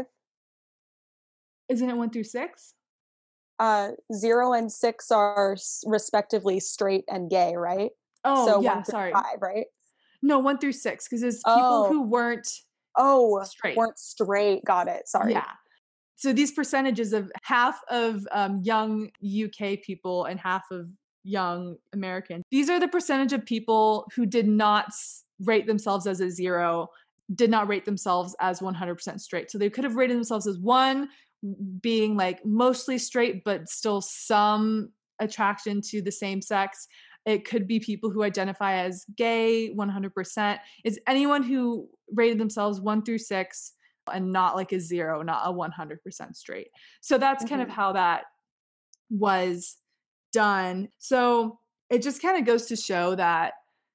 Isn't it one through six? Uh, zero and six are s respectively straight and gay, right? Oh, So yeah, one through sorry. five, right? No, one through six, because there's people Oh. who weren't Oh, straight. weren't straight, got it, sorry. Yeah. So these percentages of half of um, young U K people and half of young Americans, these are the percentage of people who did not s- rate themselves as a zero, did not rate themselves as one hundred percent straight. So they could have rated themselves as one, being like mostly straight, but still some attraction to the same sex. It could be people who identify as gay one hundred percent. It's anyone who rated themselves one through six and not like a zero, not a one hundred percent straight. So that's kind of Mhm. how that was done. So it just kind of goes to show that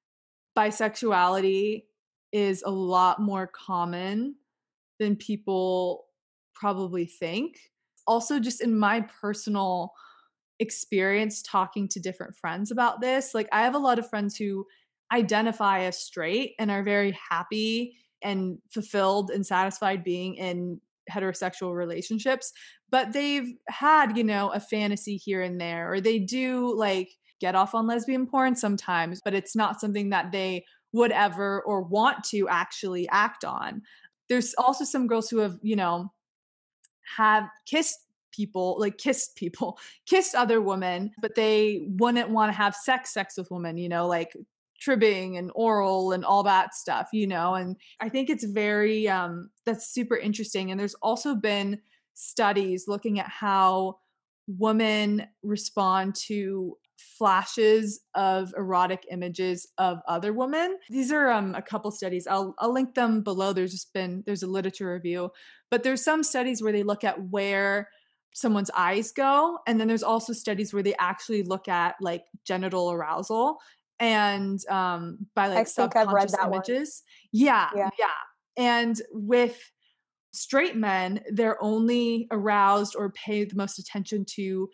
bisexuality is a lot more common than people probably think. Also, just in my personal experience talking to different friends about this, like I have a lot of friends who identify as straight and are very happy and fulfilled and satisfied being in heterosexual relationships, but they've had, you know, a fantasy here and there, or they do like get off on lesbian porn sometimes, but it's not something that they would ever or want to actually act on. There's also some girls who have, you know, have kissed people, like kissed people, kissed other women, but they wouldn't want to have sex sex with women, you know, like tribbing and oral and all that stuff, you know. And I think it's very um that's super interesting. And there's also been studies looking at how women respond to flashes of erotic images of other women. These are um, a couple studies. I'll I'll link them below. There's just been there's a literature review, but there's some studies where they look at where someone's eyes go, and then there's also studies where they actually look at like genital arousal and um, by I like think I've read subconscious that one. images. Yeah, Yeah. yeah. And with straight men, they're only aroused or pay the most attention to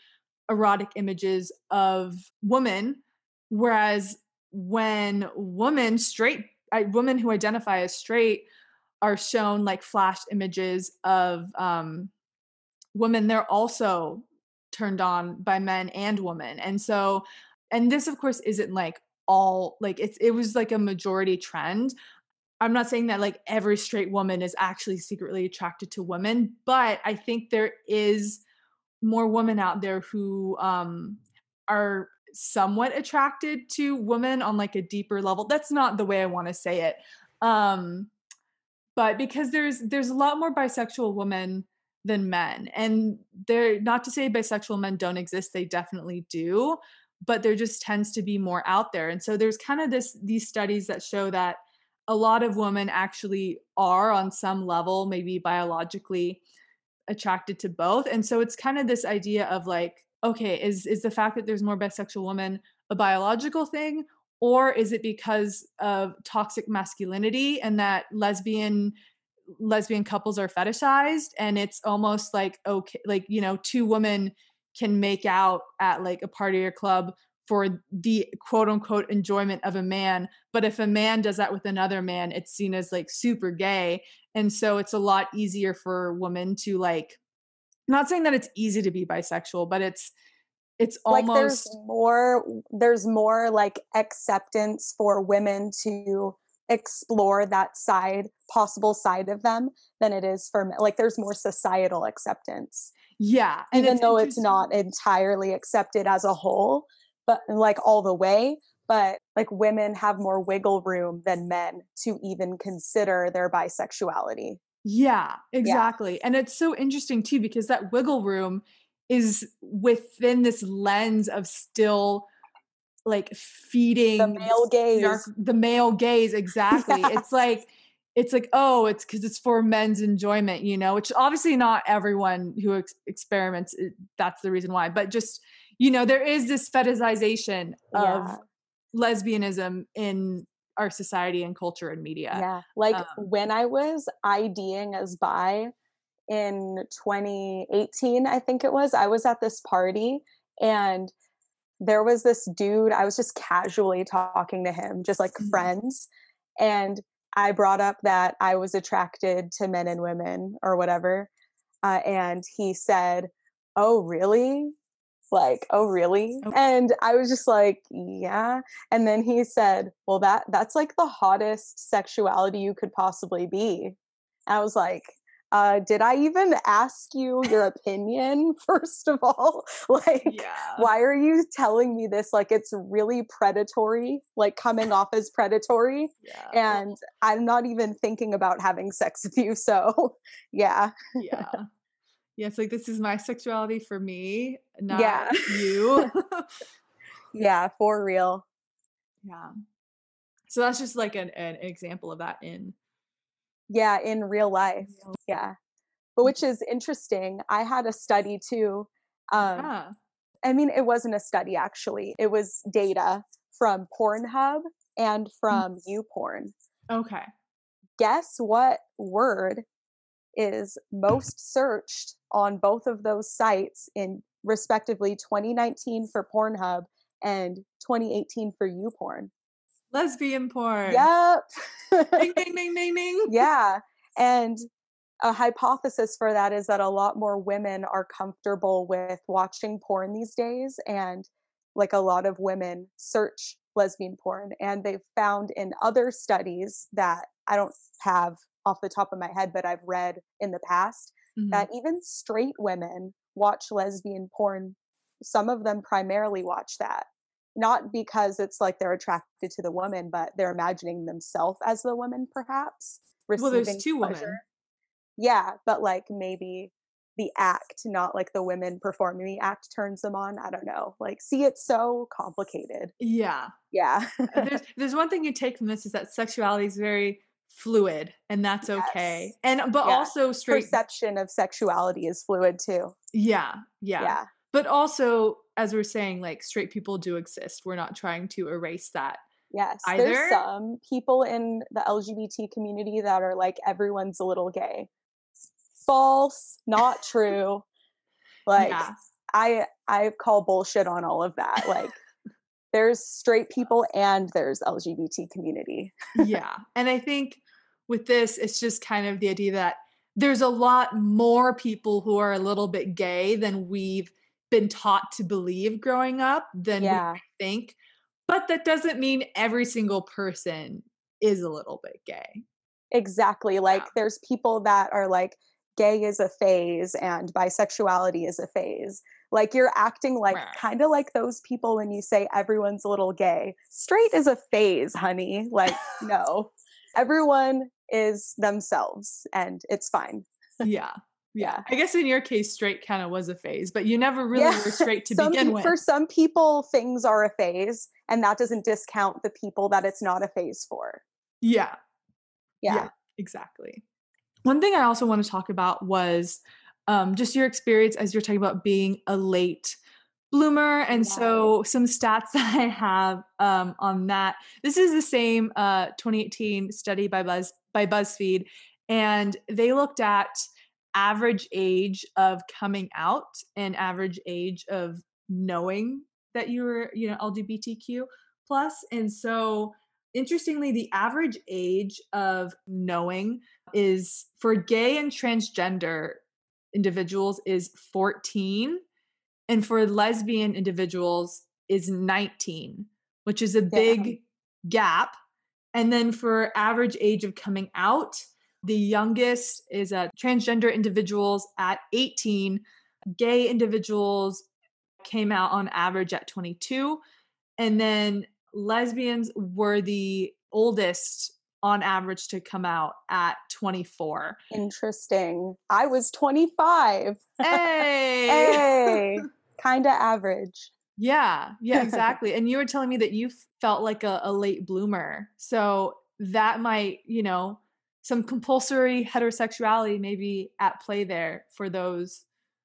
erotic images of women, whereas when women, straight uh, women who identify as straight, are shown like flash images of um, women, they're also turned on by men and women. And so, and this of course isn't like all like it's it was like a majority trend. I'm not saying that like every straight woman is actually secretly attracted to women, but I think there is more women out there who um are somewhat attracted to women on like a deeper level. That's not the way I want to say it. Um but because there's there's a lot more bisexual women than men, and they're not to say bisexual men don't exist, they definitely do, but there just tends to be more out there. And so there's kind of this these studies that show that a lot of women actually are on some level maybe biologically attracted to both. And so it's kind of this idea of like, okay, is is the fact that there's more bisexual women a biological thing, or is it because of toxic masculinity and that lesbian lesbian couples are fetishized, and it's almost like, okay, like, you know, two women can make out at like a party or club for the quote unquote enjoyment of a man, but if a man does that with another man, it's seen as like super gay. And so it's a lot easier for women to like, I'm not saying that it's easy to be bisexual, but it's it's Like there's almost more there's more like acceptance for women to explore that side, possible side of them, than it is for men. Like there's more societal acceptance, yeah. And even it's though it's interesting. not entirely accepted as a whole, but like all the way. But like women have more wiggle room than men to even consider their bisexuality. Yeah, Yeah. exactly. And it's so interesting too, because that wiggle room is within this lens of still like The feeding male this patriarch gaze. the male gaze. Exactly. Yeah. It's like it's like, oh, it's because it's for men's enjoyment, you know, which obviously not everyone who ex- experiments, it, that's the reason why. But just, you know, there is this fetishization of Yeah. lesbianism in our society and culture and media. Yeah. Like Um, when I was IDing as bi in twenty eighteen, I think it was, I was at this party and there was this dude, I was just casually talking to him, just like mhm. friends. And I brought up that I was attracted to men and women or whatever. Uh, and he said, "Oh, really? Like, oh, really?" Oh, And I was just like, "Yeah." And then he said, "Well, that that's like the hottest sexuality you could possibly be." And I was like, uh, did I even ask you your opinion, first of all? Like, yeah. why are you telling me this? Like, it's really predatory, like coming off as predatory. Yeah. And I'm not even thinking about having sex with you. So, yeah. Yeah. Yeah, it's like, this is my sexuality for me, not Yeah. you. Yeah, for real. Yeah. So that's just like an an example of that in Yeah, in real life. real. Yeah. But which is interesting. I had a study too. Um, Yeah. I mean, it wasn't a study actually. It was data from Pornhub and Mm, from YouPorn. okay. Guess what word is most searched on both of those sites in respectively twenty nineteen for Pornhub and twenty eighteen for YouPorn? Lesbian porn. Yep. Ding, ding, ding, ding, ding. Yeah. And a hypothesis for that is that a lot more women are comfortable with watching porn these days, and like a lot of women search lesbian porn, and they've found in other studies that I don't have off the top of my head but I've read in the past Mhm. that even straight women watch lesbian porn. Some of them primarily watch that, not because it's like they're attracted to the woman, but they're imagining themselves as the woman, perhaps Well, there's receiving two pleasure. women. Yeah, but, like, maybe the act, not, like, the women performing the act turns them on, I don't know. Like, see, it's so complicated. Yeah. Yeah. Uh, there's there's one thing you take from this is that sexuality is very fluid, and that's Yes. okay. And but Yeah. also straight. Perception of sexuality is fluid too. Yeah, yeah. Yeah. But also, as we're saying, like, straight people do exist. We're not trying to erase that Yes. There's either. some people in the L G B T community that are like, everyone's a little gay. False, not true. Like, Yeah. I I call bullshit on all of that. Like there's straight people and there's L G B T community. Yeah. And I think with this, it's just kind of the idea that there's a lot more people who are a little bit gay than we've been taught to believe growing up than we Yeah, think. But that doesn't mean every single person is a little bit gay. exactly. Yeah. Like there's people that are like gay is a phase and bisexuality is a phase. Like you're acting like Right. kind of like those people when you say everyone's a little gay. Straight is a phase, honey. Like no. Everyone is themselves and it's fine. Yeah. Yeah. Yeah. I guess in your case, straight kind of was a phase, but you never really Yeah. were straight to some begin pe- with. for some people things are a phase and that doesn't discount the people that it's not a phase for. Yeah. Yeah. Yeah, exactly. One thing I also want to talk about was um, just your experience as you're talking about being a late bloomer. And Right. so, some stats that I have um, on that. This is the same uh, twenty eighteen study by Buzz by BuzzFeed, and they looked at average age of coming out and average age of knowing that you were, you know, L G B T Q plus. And so, interestingly, the average age of knowing is for gay and transgender individuals is fourteen, and for lesbian individuals is nineteen, which is a Damn. big gap. And then for average age of coming out, the youngest is uh, transgender individuals at eighteen. Gay individuals came out on average at twenty-two. And then lesbians were the oldest on average to come out at twenty-four. Interesting. I was twenty-five. Hey! Hey, kind of average. Yeah, yeah, exactly. And you were telling me that you felt like a, a late bloomer. So that might, you know, some compulsory heterosexuality maybe at play there for those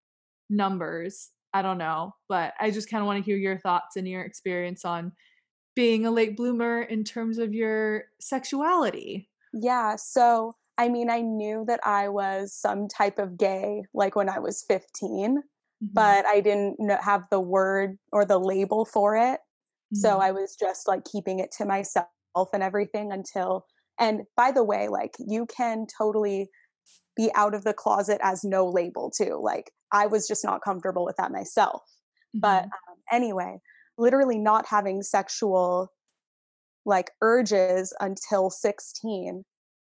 numbers. I don't know. But I just kind of want to hear your thoughts and your experience on being a late bloomer in terms of your sexuality. Yeah, so I mean, I knew that I was some type of gay like when I was fifteen, Mhm. but I didn't kn- have the word or the label for it. So Mhm. I was just like keeping it to myself and everything until, and by the way, like you can totally be out of the closet as no label too. Like I was just not comfortable with that myself. But Mhm. um, anyway, literally not having sexual like urges until sixteen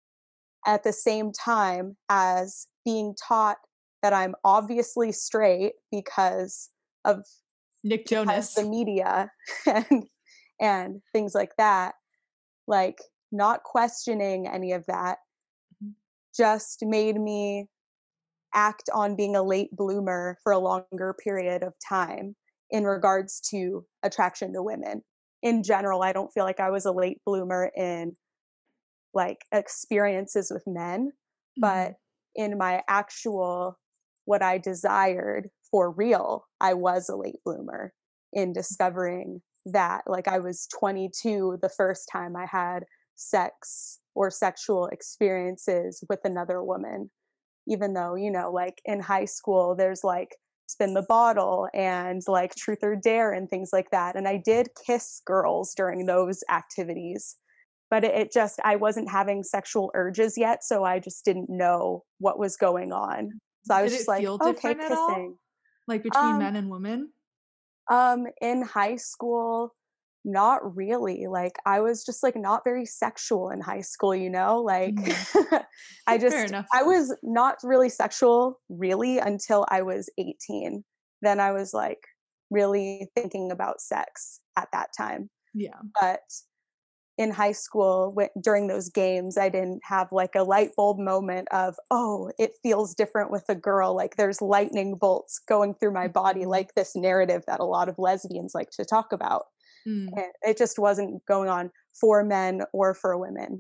at the same time as being taught that I'm obviously straight because of Nick because Jonas. the media and and things like that, like not questioning any of that Mhm. just made me act on being a late bloomer for a longer period of time in regards to attraction to women. In general, I don't feel like I was a late bloomer in like experiences with men, but Mhm. in my actual what I desired for real, I was a late bloomer in discovering that. Like I was twenty-two the first time I had sex or sexual experiences with another woman, even though, you know, like in high school, there's like spin the bottle and like truth or dare and things like that. And I did kiss girls during those activities, but it, it just, I wasn't having sexual urges yet. So I just didn't know what was going on. So I Did was just it like, feel okay, different at all? kissing. Like between Um, men and women? um, in high school, not really. Like I was just like not very sexual in high school, you know? Like Mhm. I Fair just enough. I was not really sexual really until I was eighteen. Then I was like really thinking about sex at that time. Yeah. But in high school wh- during those games I didn't have like a light bulb moment of, oh, it feels different with a girl, like there's lightning bolts going through my body, Mhm. like this narrative that a lot of lesbians like to talk about. Mm. And it just wasn't going on for men or for women,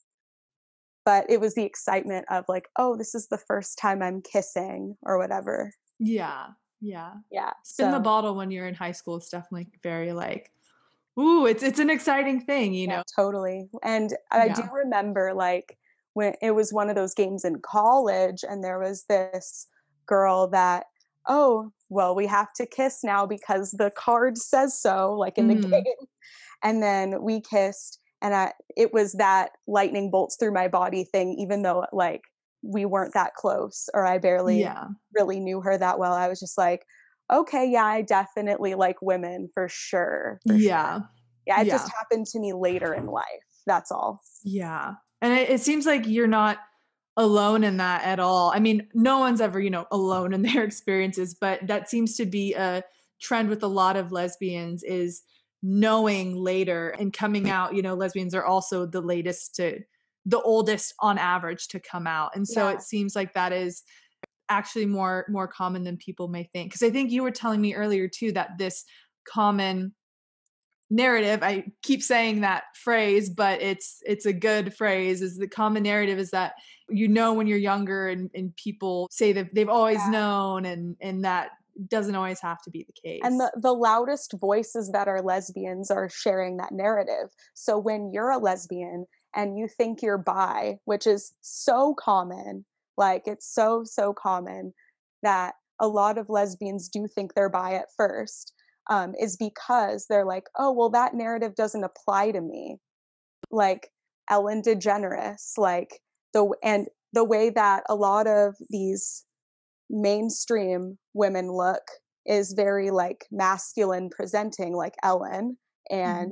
but it was the excitement of like, oh, this is the first time I'm kissing or whatever. Yeah. Yeah. Yeah, Spin the so bottle when you're in high school is definitely very like, ooh, it's it's an exciting thing, you yeah, know? totally. And I do Yeah. remember like when it was one of those games in college and there was this girl that oh, well, we have to kiss now because the card says so, like in the Mhm. game. And then we kissed, and I, it was that lightning bolts through my body thing, even though like we weren't that close or I barely Yeah. really knew her that well. I was just like, okay, yeah, I definitely like women for sure, for sure. Yeah. Yeah, it just Yeah. happened to me later in life. That's all. Yeah. And it, it seems like you're not alone in that at all. I mean, no one's ever, you know, alone in their experiences, but that seems to be a trend with a lot of lesbians is knowing later and coming out. You know, lesbians are also the latest to the oldest on average to come out. And so Yeah. it seems like that is actually more more common than people may think. Because I think you were telling me earlier too that this common narrative, I keep saying that phrase, but it's it's a good phrase, is the common narrative is that you know when you're younger and, and people say that they've always Yeah. known, and and that doesn't always have to be the And the, case. the loudest voices that are lesbians are sharing that narrative. So when you're a lesbian and you think you're bi, which is so common, like it's so, so common that a lot of lesbians do think they're bi at first, um, is because they're like, oh, well, that narrative doesn't apply to me. Like Ellen DeGeneres, like the, and the way that a lot of these mainstream women look is very like masculine presenting, like Ellen. Mhm. And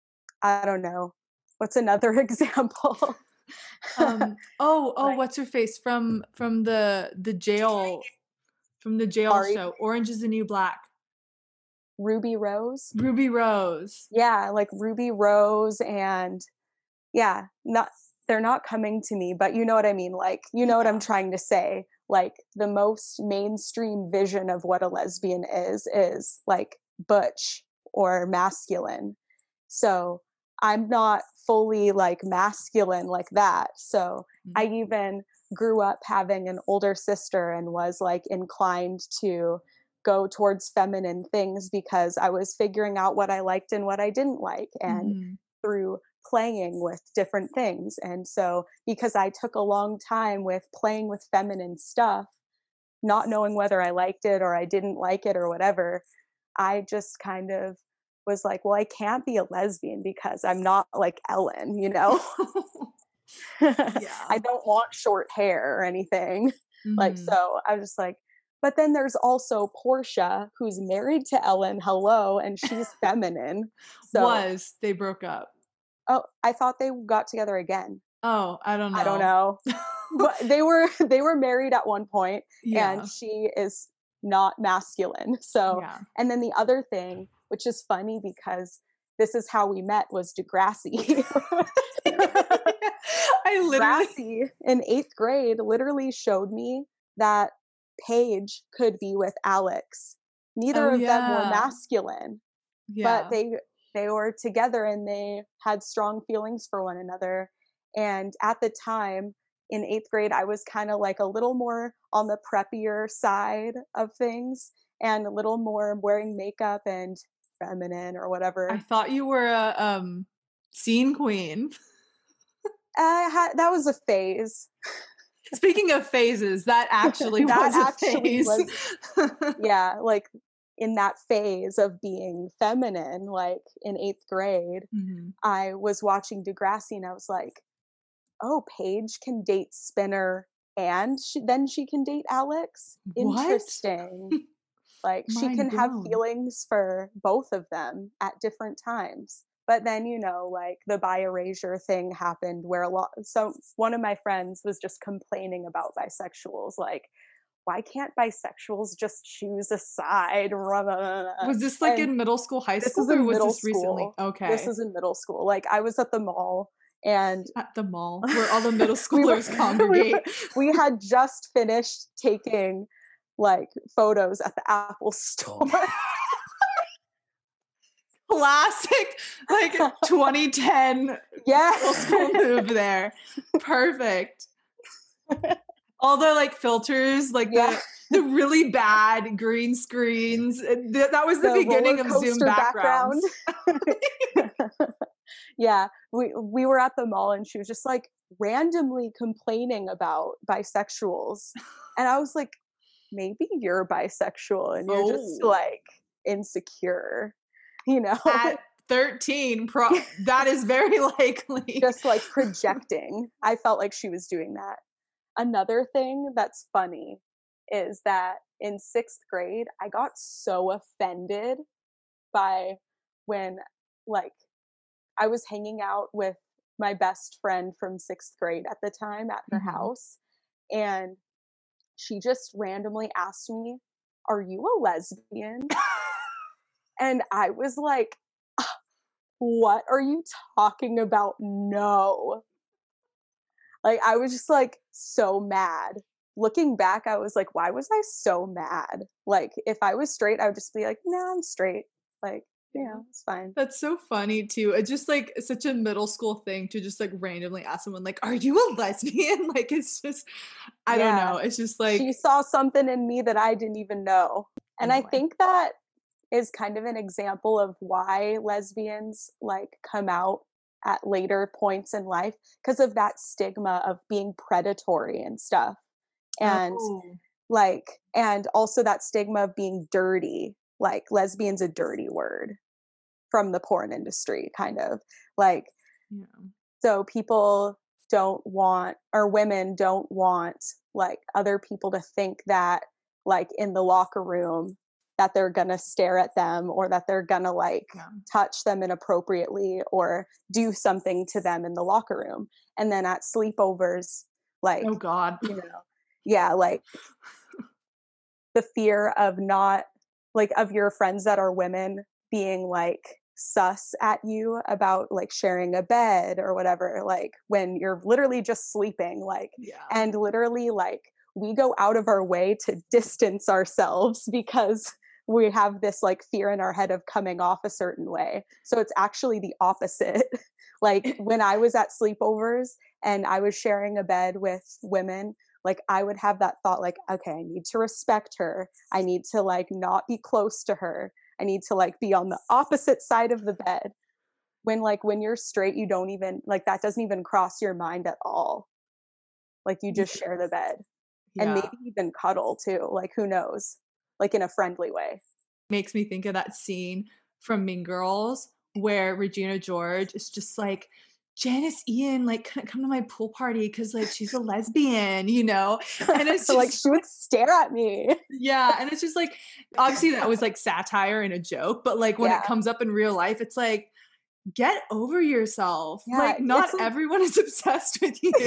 I don't know, what's another example? Um oh, oh, Like what's her face from from the the jail from the jail Ari, show, Orange is the New Black. Ruby Rose. Ruby Rose. Yeah, like Ruby Rose, and yeah, not, they're not coming to me, but you know what I mean? Like, you know what I'm Yeah. trying to say? Like the most mainstream vision of what a lesbian is is like butch or masculine. So I'm not fully like masculine like that. So Mhm. I even grew up having an older sister and was like inclined to go towards feminine things because I was figuring out what I liked and what I didn't like. And Mhm. through playing with different things. And so, because I took a long time with playing with feminine stuff, not knowing whether I liked it or I didn't like it or whatever, I just kind of was like, well, I can't be a lesbian because I'm not like Ellen, you know? Yeah. I don't want short hair or anything. Like, Mhm. so I was just like, but then there's also Portia, who's married to Ellen, hello, and she's feminine. So, Was they broke up? oh, I thought they got together again. Oh, I don't I don't know. know. But they were they were married at one point, and Yeah. she is not masculine. So, Yeah. and then the other thing, which is funny because this is how we met, was Degrassi. I literally Degrassi in eighth grade literally showed me that Paige could be with Alex. Neither Oh, of them were yeah. masculine, but Yeah. they they were together and they had strong feelings for one another. And at the time in eighth grade, I was kind of like a little more on the preppier side of things and a little more wearing makeup and feminine or I whatever. thought you were a, um, scene queen. I had, that was a phase. Speaking of phases, that actually That was a actually phase. was, yeah, like in that phase of being feminine, like in eighth grade, Mhm. I was watching Degrassi and I was like, oh, Paige can date Spinner and she, then she can date Alex. What? Interesting. Like she Mind can have blown. feelings for both of them at different times. But then, you know, like the bi erasure thing happened where a lot, so one of my friends was just complaining about bisexuals, like, why can't bisexuals just choose a side? Was this, like, And in middle school, high this school, is or in was middle this recently? school. This Okay. is in middle school. Like I was at the mall and At the mall where all the middle we were, schoolers we were congregate. we had just finished taking like photos at the Apple store. Classic, like, twenty ten Yeah. middle school move there. Perfect. All the, like, filters, like Yeah. the the really bad green screens. uh, th- That was the The roller beginning of Zoom coaster background. backgrounds. Yeah. We we were at the mall and she was just like randomly complaining about bisexuals. And I was like, maybe you're bisexual and you're Oh. just like insecure, you know? At thirteen, pro- that is very likely. Just like projecting. I felt like she was doing that. Another thing that's funny is that in sixth grade, I got so offended by when, like, I was hanging out with my best friend from sixth grade at the time at her Mhm. house, and she just randomly asked me, "Are you a lesbian?" And I was like, "What are you talking about? No." Like, I was just, like, so mad. Looking back, I was like, "Why was I so mad?" Like, if I was straight, I would just be like, "No, I'm straight." Like, you know, it's fine. That's so funny too. It's just like such a middle school thing to just like randomly ask someone like, "Are you a lesbian?" Like it's just, I don't Yeah. know. It's just She like saw something in me that I didn't even know. And I anyway. think that is kind of an example of why lesbians like come out at later points in life because of that stigma of being predatory and stuff. And Oh, like and also that stigma of being dirty. Like lesbian's a dirty word from the porn industry kind of. Like yeah. so people don't want or women don't want like other people to think that like in the locker room that they're gonna stare at them or that they're gonna like Yeah. touch them inappropriately or do something to them in the locker room. And then at sleepovers, like, Oh God. you know, yeah, like the fear of not like of your friends that are women being like sus at you about like sharing a bed or whatever, like when you're literally just sleeping, like, Yeah. and literally like we go out of our way to distance ourselves because we have this like fear in our head of coming off a certain way. So it's actually the opposite. Like when I was at sleepovers and I was sharing a bed with women, like I would have that thought like, okay, I need to respect her. I need to like not be close to her. I need to like be on the opposite side of the bed. When like when you're straight, you don't even like that doesn't even cross your mind at all. Like you just share the bed and Yeah. maybe even cuddle too. Like who knows? Like in a friendly way. Makes me think of that scene from Mean Girls where Regina George is just like, Janice Ian, like, couldn't come to my pool party because like she's a lesbian, you know? And it's Like just she would stare at me. yeah, and it's just like obviously that was like satire and a joke, but like when it Yeah. comes up in real life, it's like, get over yourself. Yeah, Like not it's like- everyone is obsessed with you.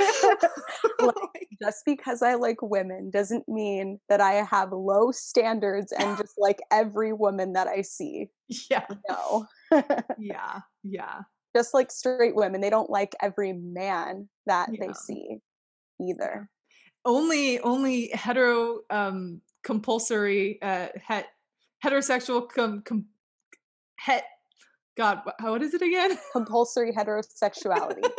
Like, just because I like women doesn't mean that I have low standards and just like every woman that I see. Yeah. No. Yeah. Yeah. Just like straight women, they don't like every man that Yeah. they see either. Only only hetero um compulsory uh het heterosexual com, com het God, what, what is it again? Compulsory heterosexuality.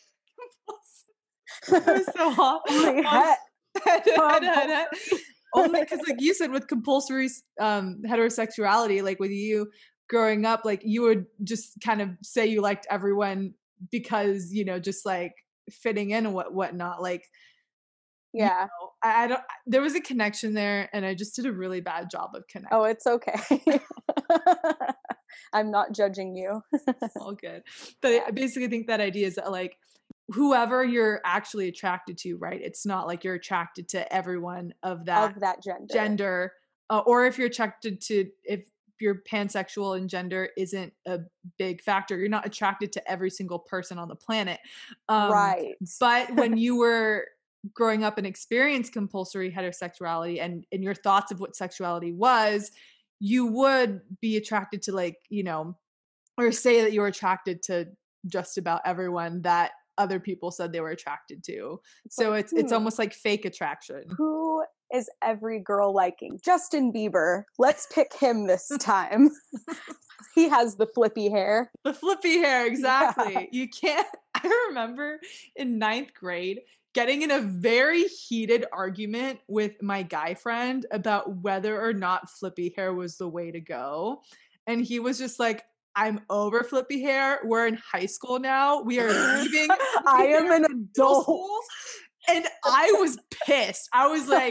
That was so off. Only Um, het- het- het- het- het. compulsory. Only because like you said with compulsory um heterosexuality, like with you growing up, like you would just kind of say you liked everyone because, you know, just like fitting in and what whatnot. Like Yeah. I, I don't there was a connection there and I just did a really bad job of connecting. Oh, it's okay. I'm not judging you. All good. But I basically think that idea is that like whoever you're actually attracted to, right? It's not like you're attracted to everyone of that Of that gender. gender, uh, or if you're attracted to if you're pansexual and gender isn't a big factor, you're not attracted to every single person on the planet. Um, Right. But when you were growing up and experienced compulsory heterosexuality and and your thoughts of what sexuality was, you would be attracted to like, you know, or say that you were attracted to just about everyone that other people said they were attracted to. So like, it's it's hmm. almost like fake attraction. Who is every girl liking? Justin Bieber. Let's pick him this time. He has the flippy hair. The flippy hair, exactly. Yeah. You can't I remember in ninth grade getting in a very heated argument with my guy friend about whether or not flippy hair was the way to go. And he was just like, I'm over flippy hair. We're in high school now. We are leaving. I am an middle adult. school. And I was pissed. I was like,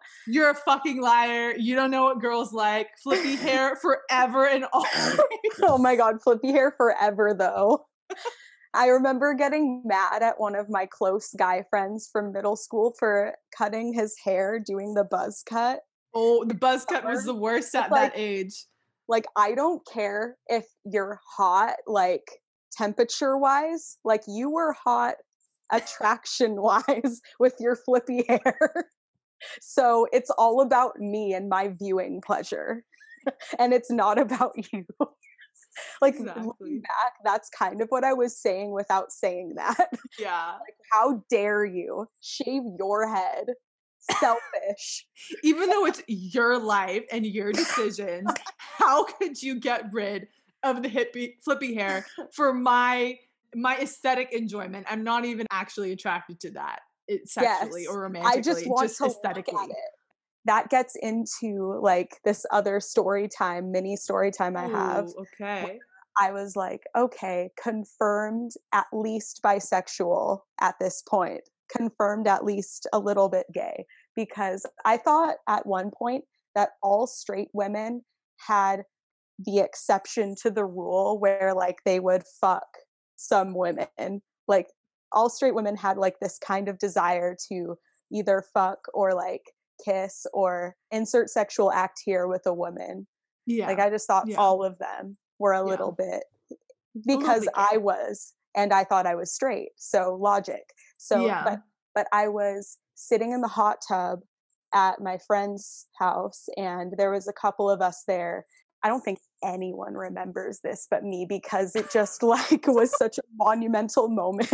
You're a fucking liar. You don't know what girls like. Flippy hair forever and always. Oh my God, flippy hair forever though. I remember getting mad at one of my close guy friends from middle school for cutting his hair, doing the buzz cut. Oh, the buzz cut was the worst at like, that age. Like, I don't care if you're hot, like temperature wise, like you were hot attraction wise with your flippy hair. So it's all about me and my viewing pleasure. And it's not about you. Like, exactly. Looking back, that's kind of what I was saying without saying that. Yeah. Like, how dare you shave your head? Selfish. Even though it's your life and your decisions, how could you get rid of the hippie flippy hair for my my aesthetic enjoyment? I'm not even actually attracted to that it, sexually yes. or romantically. I just want just to aesthetically. Look at it. That gets into like this other story time, mini story time I have. Ooh, okay. I was like, okay, confirmed at least bisexual at this point. Confirmed at least a little bit gay, because I thought at one point that all straight women had the exception to the rule where like they would fuck some women. Like all straight women had like this kind of desire to either fuck or like kiss or insert sexual act here with a woman. Yeah. Like I just thought yeah. all of them were a yeah. little bit because little bit I was and I thought I was straight. So logic. So yeah. but but I was sitting in the hot tub at my friend's house and there was a couple of us there. I don't think anyone remembers this but me because it just like was such a monumental moment.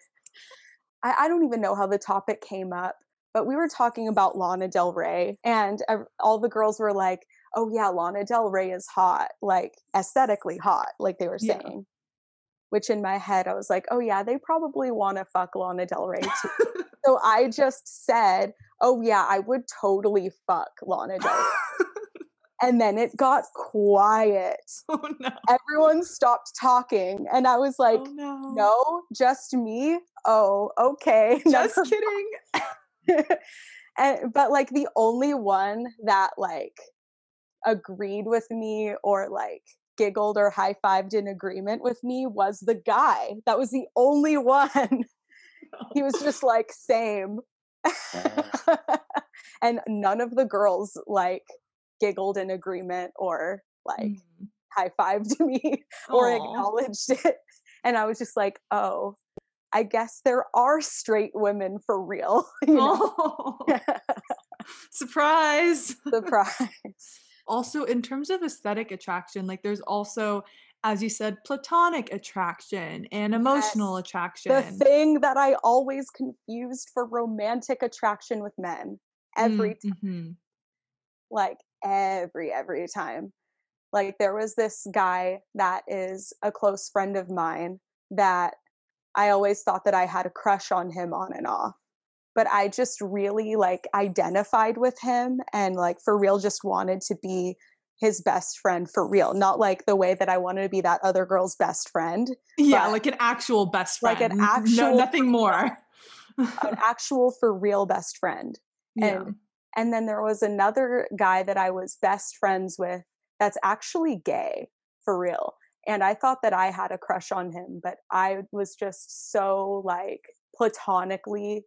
I, I don't even know how the topic came up, but we were talking about Lana Del Rey and uh, all the girls were like, oh yeah, Lana Del Rey is hot, like aesthetically hot, like they were saying. Yeah. Which in my head, I was like, oh yeah, they probably want to fuck Lana Del Rey too. So I just said, oh yeah, I would totally fuck Lana Del Rey. And then it got quiet. Oh no. Everyone stopped talking. And I was like, oh, no. no, just me? Oh, okay. Just Never kidding. and, but like the only one that like agreed with me or like giggled or high-fived in agreement with me was the guy. That was the only one. No. He was just like, same. And none of the girls like giggled in agreement or like mm. high-fived me or Aww. Acknowledged it. And I was just like, oh, I guess there are straight women for real. You know? Oh. Surprise. Surprise. Also, in terms of aesthetic attraction, like there's also, as you said, platonic attraction and emotional yes. attraction. The thing that I always confused for romantic attraction with men. Every mm, time. Mm-hmm. Like every, every time. Like there was this guy that is a close friend of mine that I always thought that I had a crush on him on and off. But I just really like identified with him and like for real just wanted to be his best friend for real. Not like the way that I wanted to be that other girl's best friend. Yeah, like an actual best friend. Like an actual no, nothing more. An actual for real best friend. Yeah. And and then there was another guy that I was best friends with that's actually gay for real. And I thought that I had a crush on him, but I was just so like platonically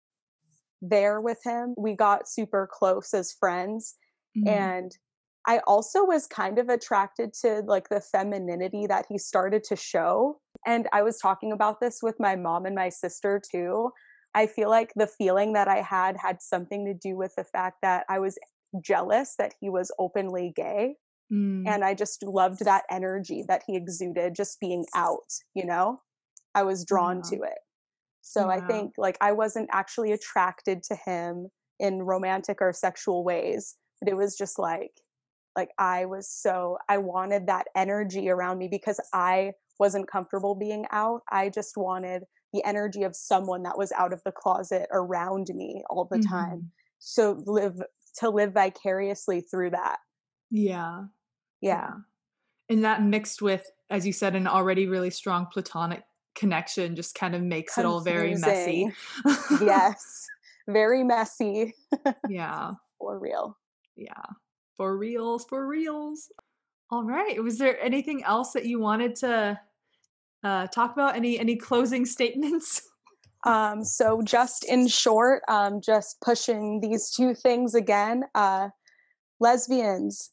there with him. We got super close as friends. Mm-hmm. And I also was kind of attracted to like the femininity that he started to show. And I was talking about this with my mom and my sister too. I feel like the feeling that I had had something to do with the fact that I was jealous that he was openly gay. Mm. And I just loved that energy that he exuded just being out, you know? I was drawn yeah. to it. So yeah. I think like I wasn't actually attracted to him in romantic or sexual ways, but it was just like, like I was so, I wanted that energy around me because I wasn't comfortable being out. I just wanted the energy of someone that was out of the closet around me all the mm-hmm. time. So live, to live vicariously through that. Yeah. Yeah. yeah. And that mixed with, as you said, an already really strong platonic connection just kind of makes Confusing. It all very messy. Yes. Very messy. Yeah. For real. Yeah. For reals, for reals. All right. Was there anything else that you wanted to uh, talk about? Any any closing statements? Um, so just in short, um, just pushing these two things again. Uh, lesbians,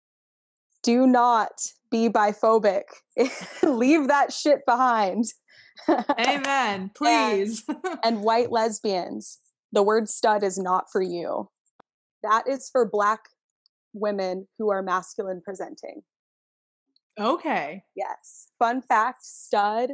do not be biphobic. Leave that shit behind. Amen. and, Please. and white lesbians, the word stud is not for you. That is for Black women who are masculine presenting. Okay. Yes. Fun fact, stud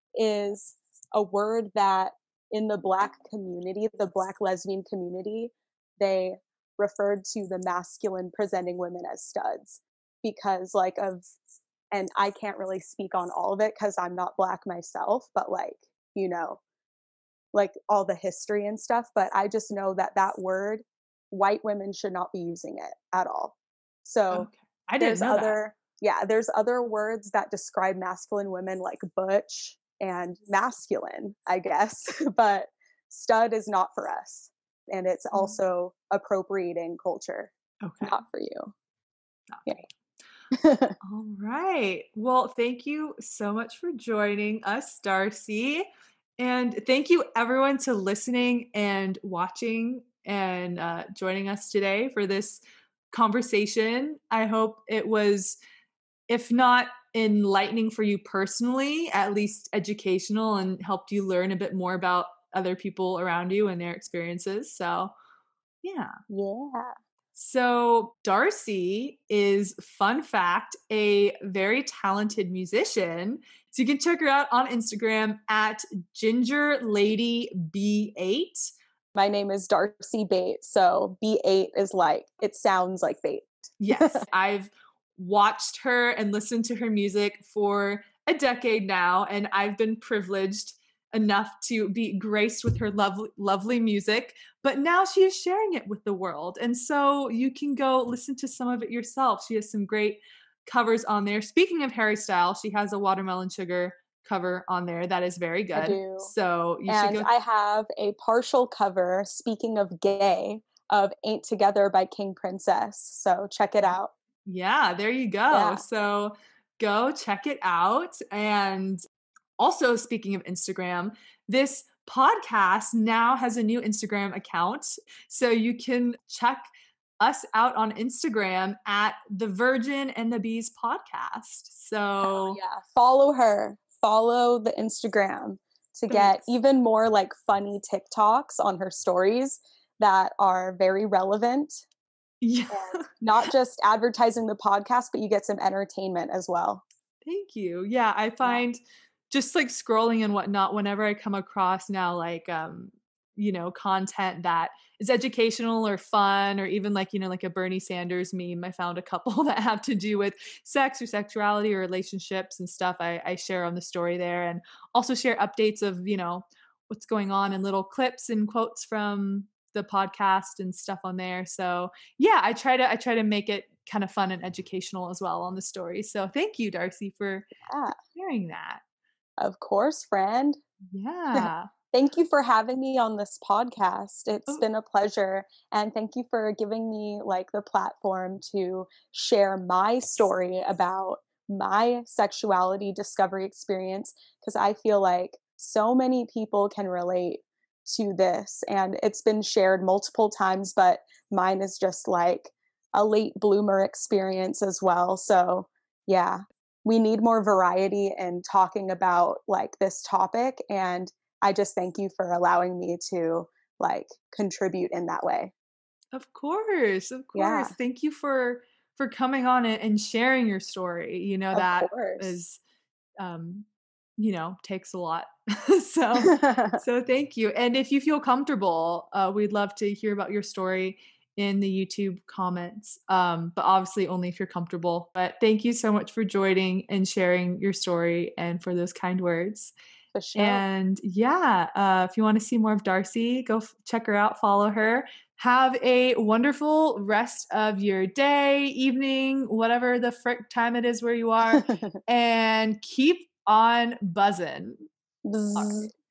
is a word that in the Black community, the Black lesbian community, they referred to the masculine presenting women as studs because like of, and I can't really speak on all of it because I'm not Black myself, but like, you know, like all the history and stuff. But I just know that that word, white women should not be using it at all. So Okay. I didn't there's know other, yeah, there's other words that describe masculine women like butch and masculine, I guess, but stud is not for us. And it's that. also appropriating culture, Okay. not for you. Not Yeah. All right. Well, thank you so much for joining us, Darcy. And thank you, everyone, to listening and watching and uh, joining us today for this conversation. I hope it was, if not enlightening for you personally, at least educational and helped you learn a bit more about other people around you and their experiences. So, yeah. Yeah. So, Darcy is, fun fact, a very talented musician. So, you can check her out on Instagram at ginger lady b eight. My name is Darcy Bate. So B eight is like, it sounds like bait. Yes, I've watched her and listened to her music for a decade now, and I've been privileged enough to be graced with her lovely, lovely music. But now she is sharing it with the world. And so you can go listen to some of it yourself. She has some great covers on there. Speaking of Harry Styles, she has a Watermelon Sugar cover on there that is very I good. do. So you and should go. I have a partial cover, speaking of gay, of Ain't Together by King Princess. So check it out. Yeah, there you go. Yeah. So go check it out. And also, speaking of Instagram, this podcast now has a new Instagram account. So you can check us out on Instagram at the Virgin and the Bees podcast. So, Hell yeah. Follow her. Follow the Instagram to get Thanks. even more like funny TikToks on her stories that are very relevant. Yeah. And not just advertising the podcast, but you get some entertainment as well. Thank you. Yeah, I find yeah. just like scrolling and whatnot, whenever I come across now like um, you know, content that is educational or fun, or even like, you know, like a Bernie Sanders meme. I found a couple that have to do with sex or sexuality or relationships and stuff. I, I share on the story there, and also share updates of, you know, what's going on and little clips and quotes from the podcast and stuff on there. So yeah, I try to I try to make it kind of fun and educational as well on the story. So thank you, Darcy, for, yeah. for sharing that. Of course, friend. Yeah. Thank you for having me on this podcast. It's oh. been a pleasure. And thank you for giving me like the platform to share my story about my sexuality discovery experience, because I feel like so many people can relate to this, and it's been shared multiple times, but mine is just like a late bloomer experience as well. So yeah, we need more variety in talking about like this topic, and I just thank you for allowing me to like contribute in that way. Of course, of course. Yeah. Thank you for for coming on it and sharing your story. You know, Of that course. is um you know, takes a lot. so so thank you. And if you feel comfortable, uh, we'd love to hear about your story in the YouTube comments. Um, but obviously only if you're comfortable. But thank you so much for joining and sharing your story and for those kind words. For sure. And yeah, uh, if you want to see more of Darcy, go f- check her out, follow her. Have a wonderful rest of your day, evening, whatever the frick time it is where you are, and keep on buzzing. Bzz.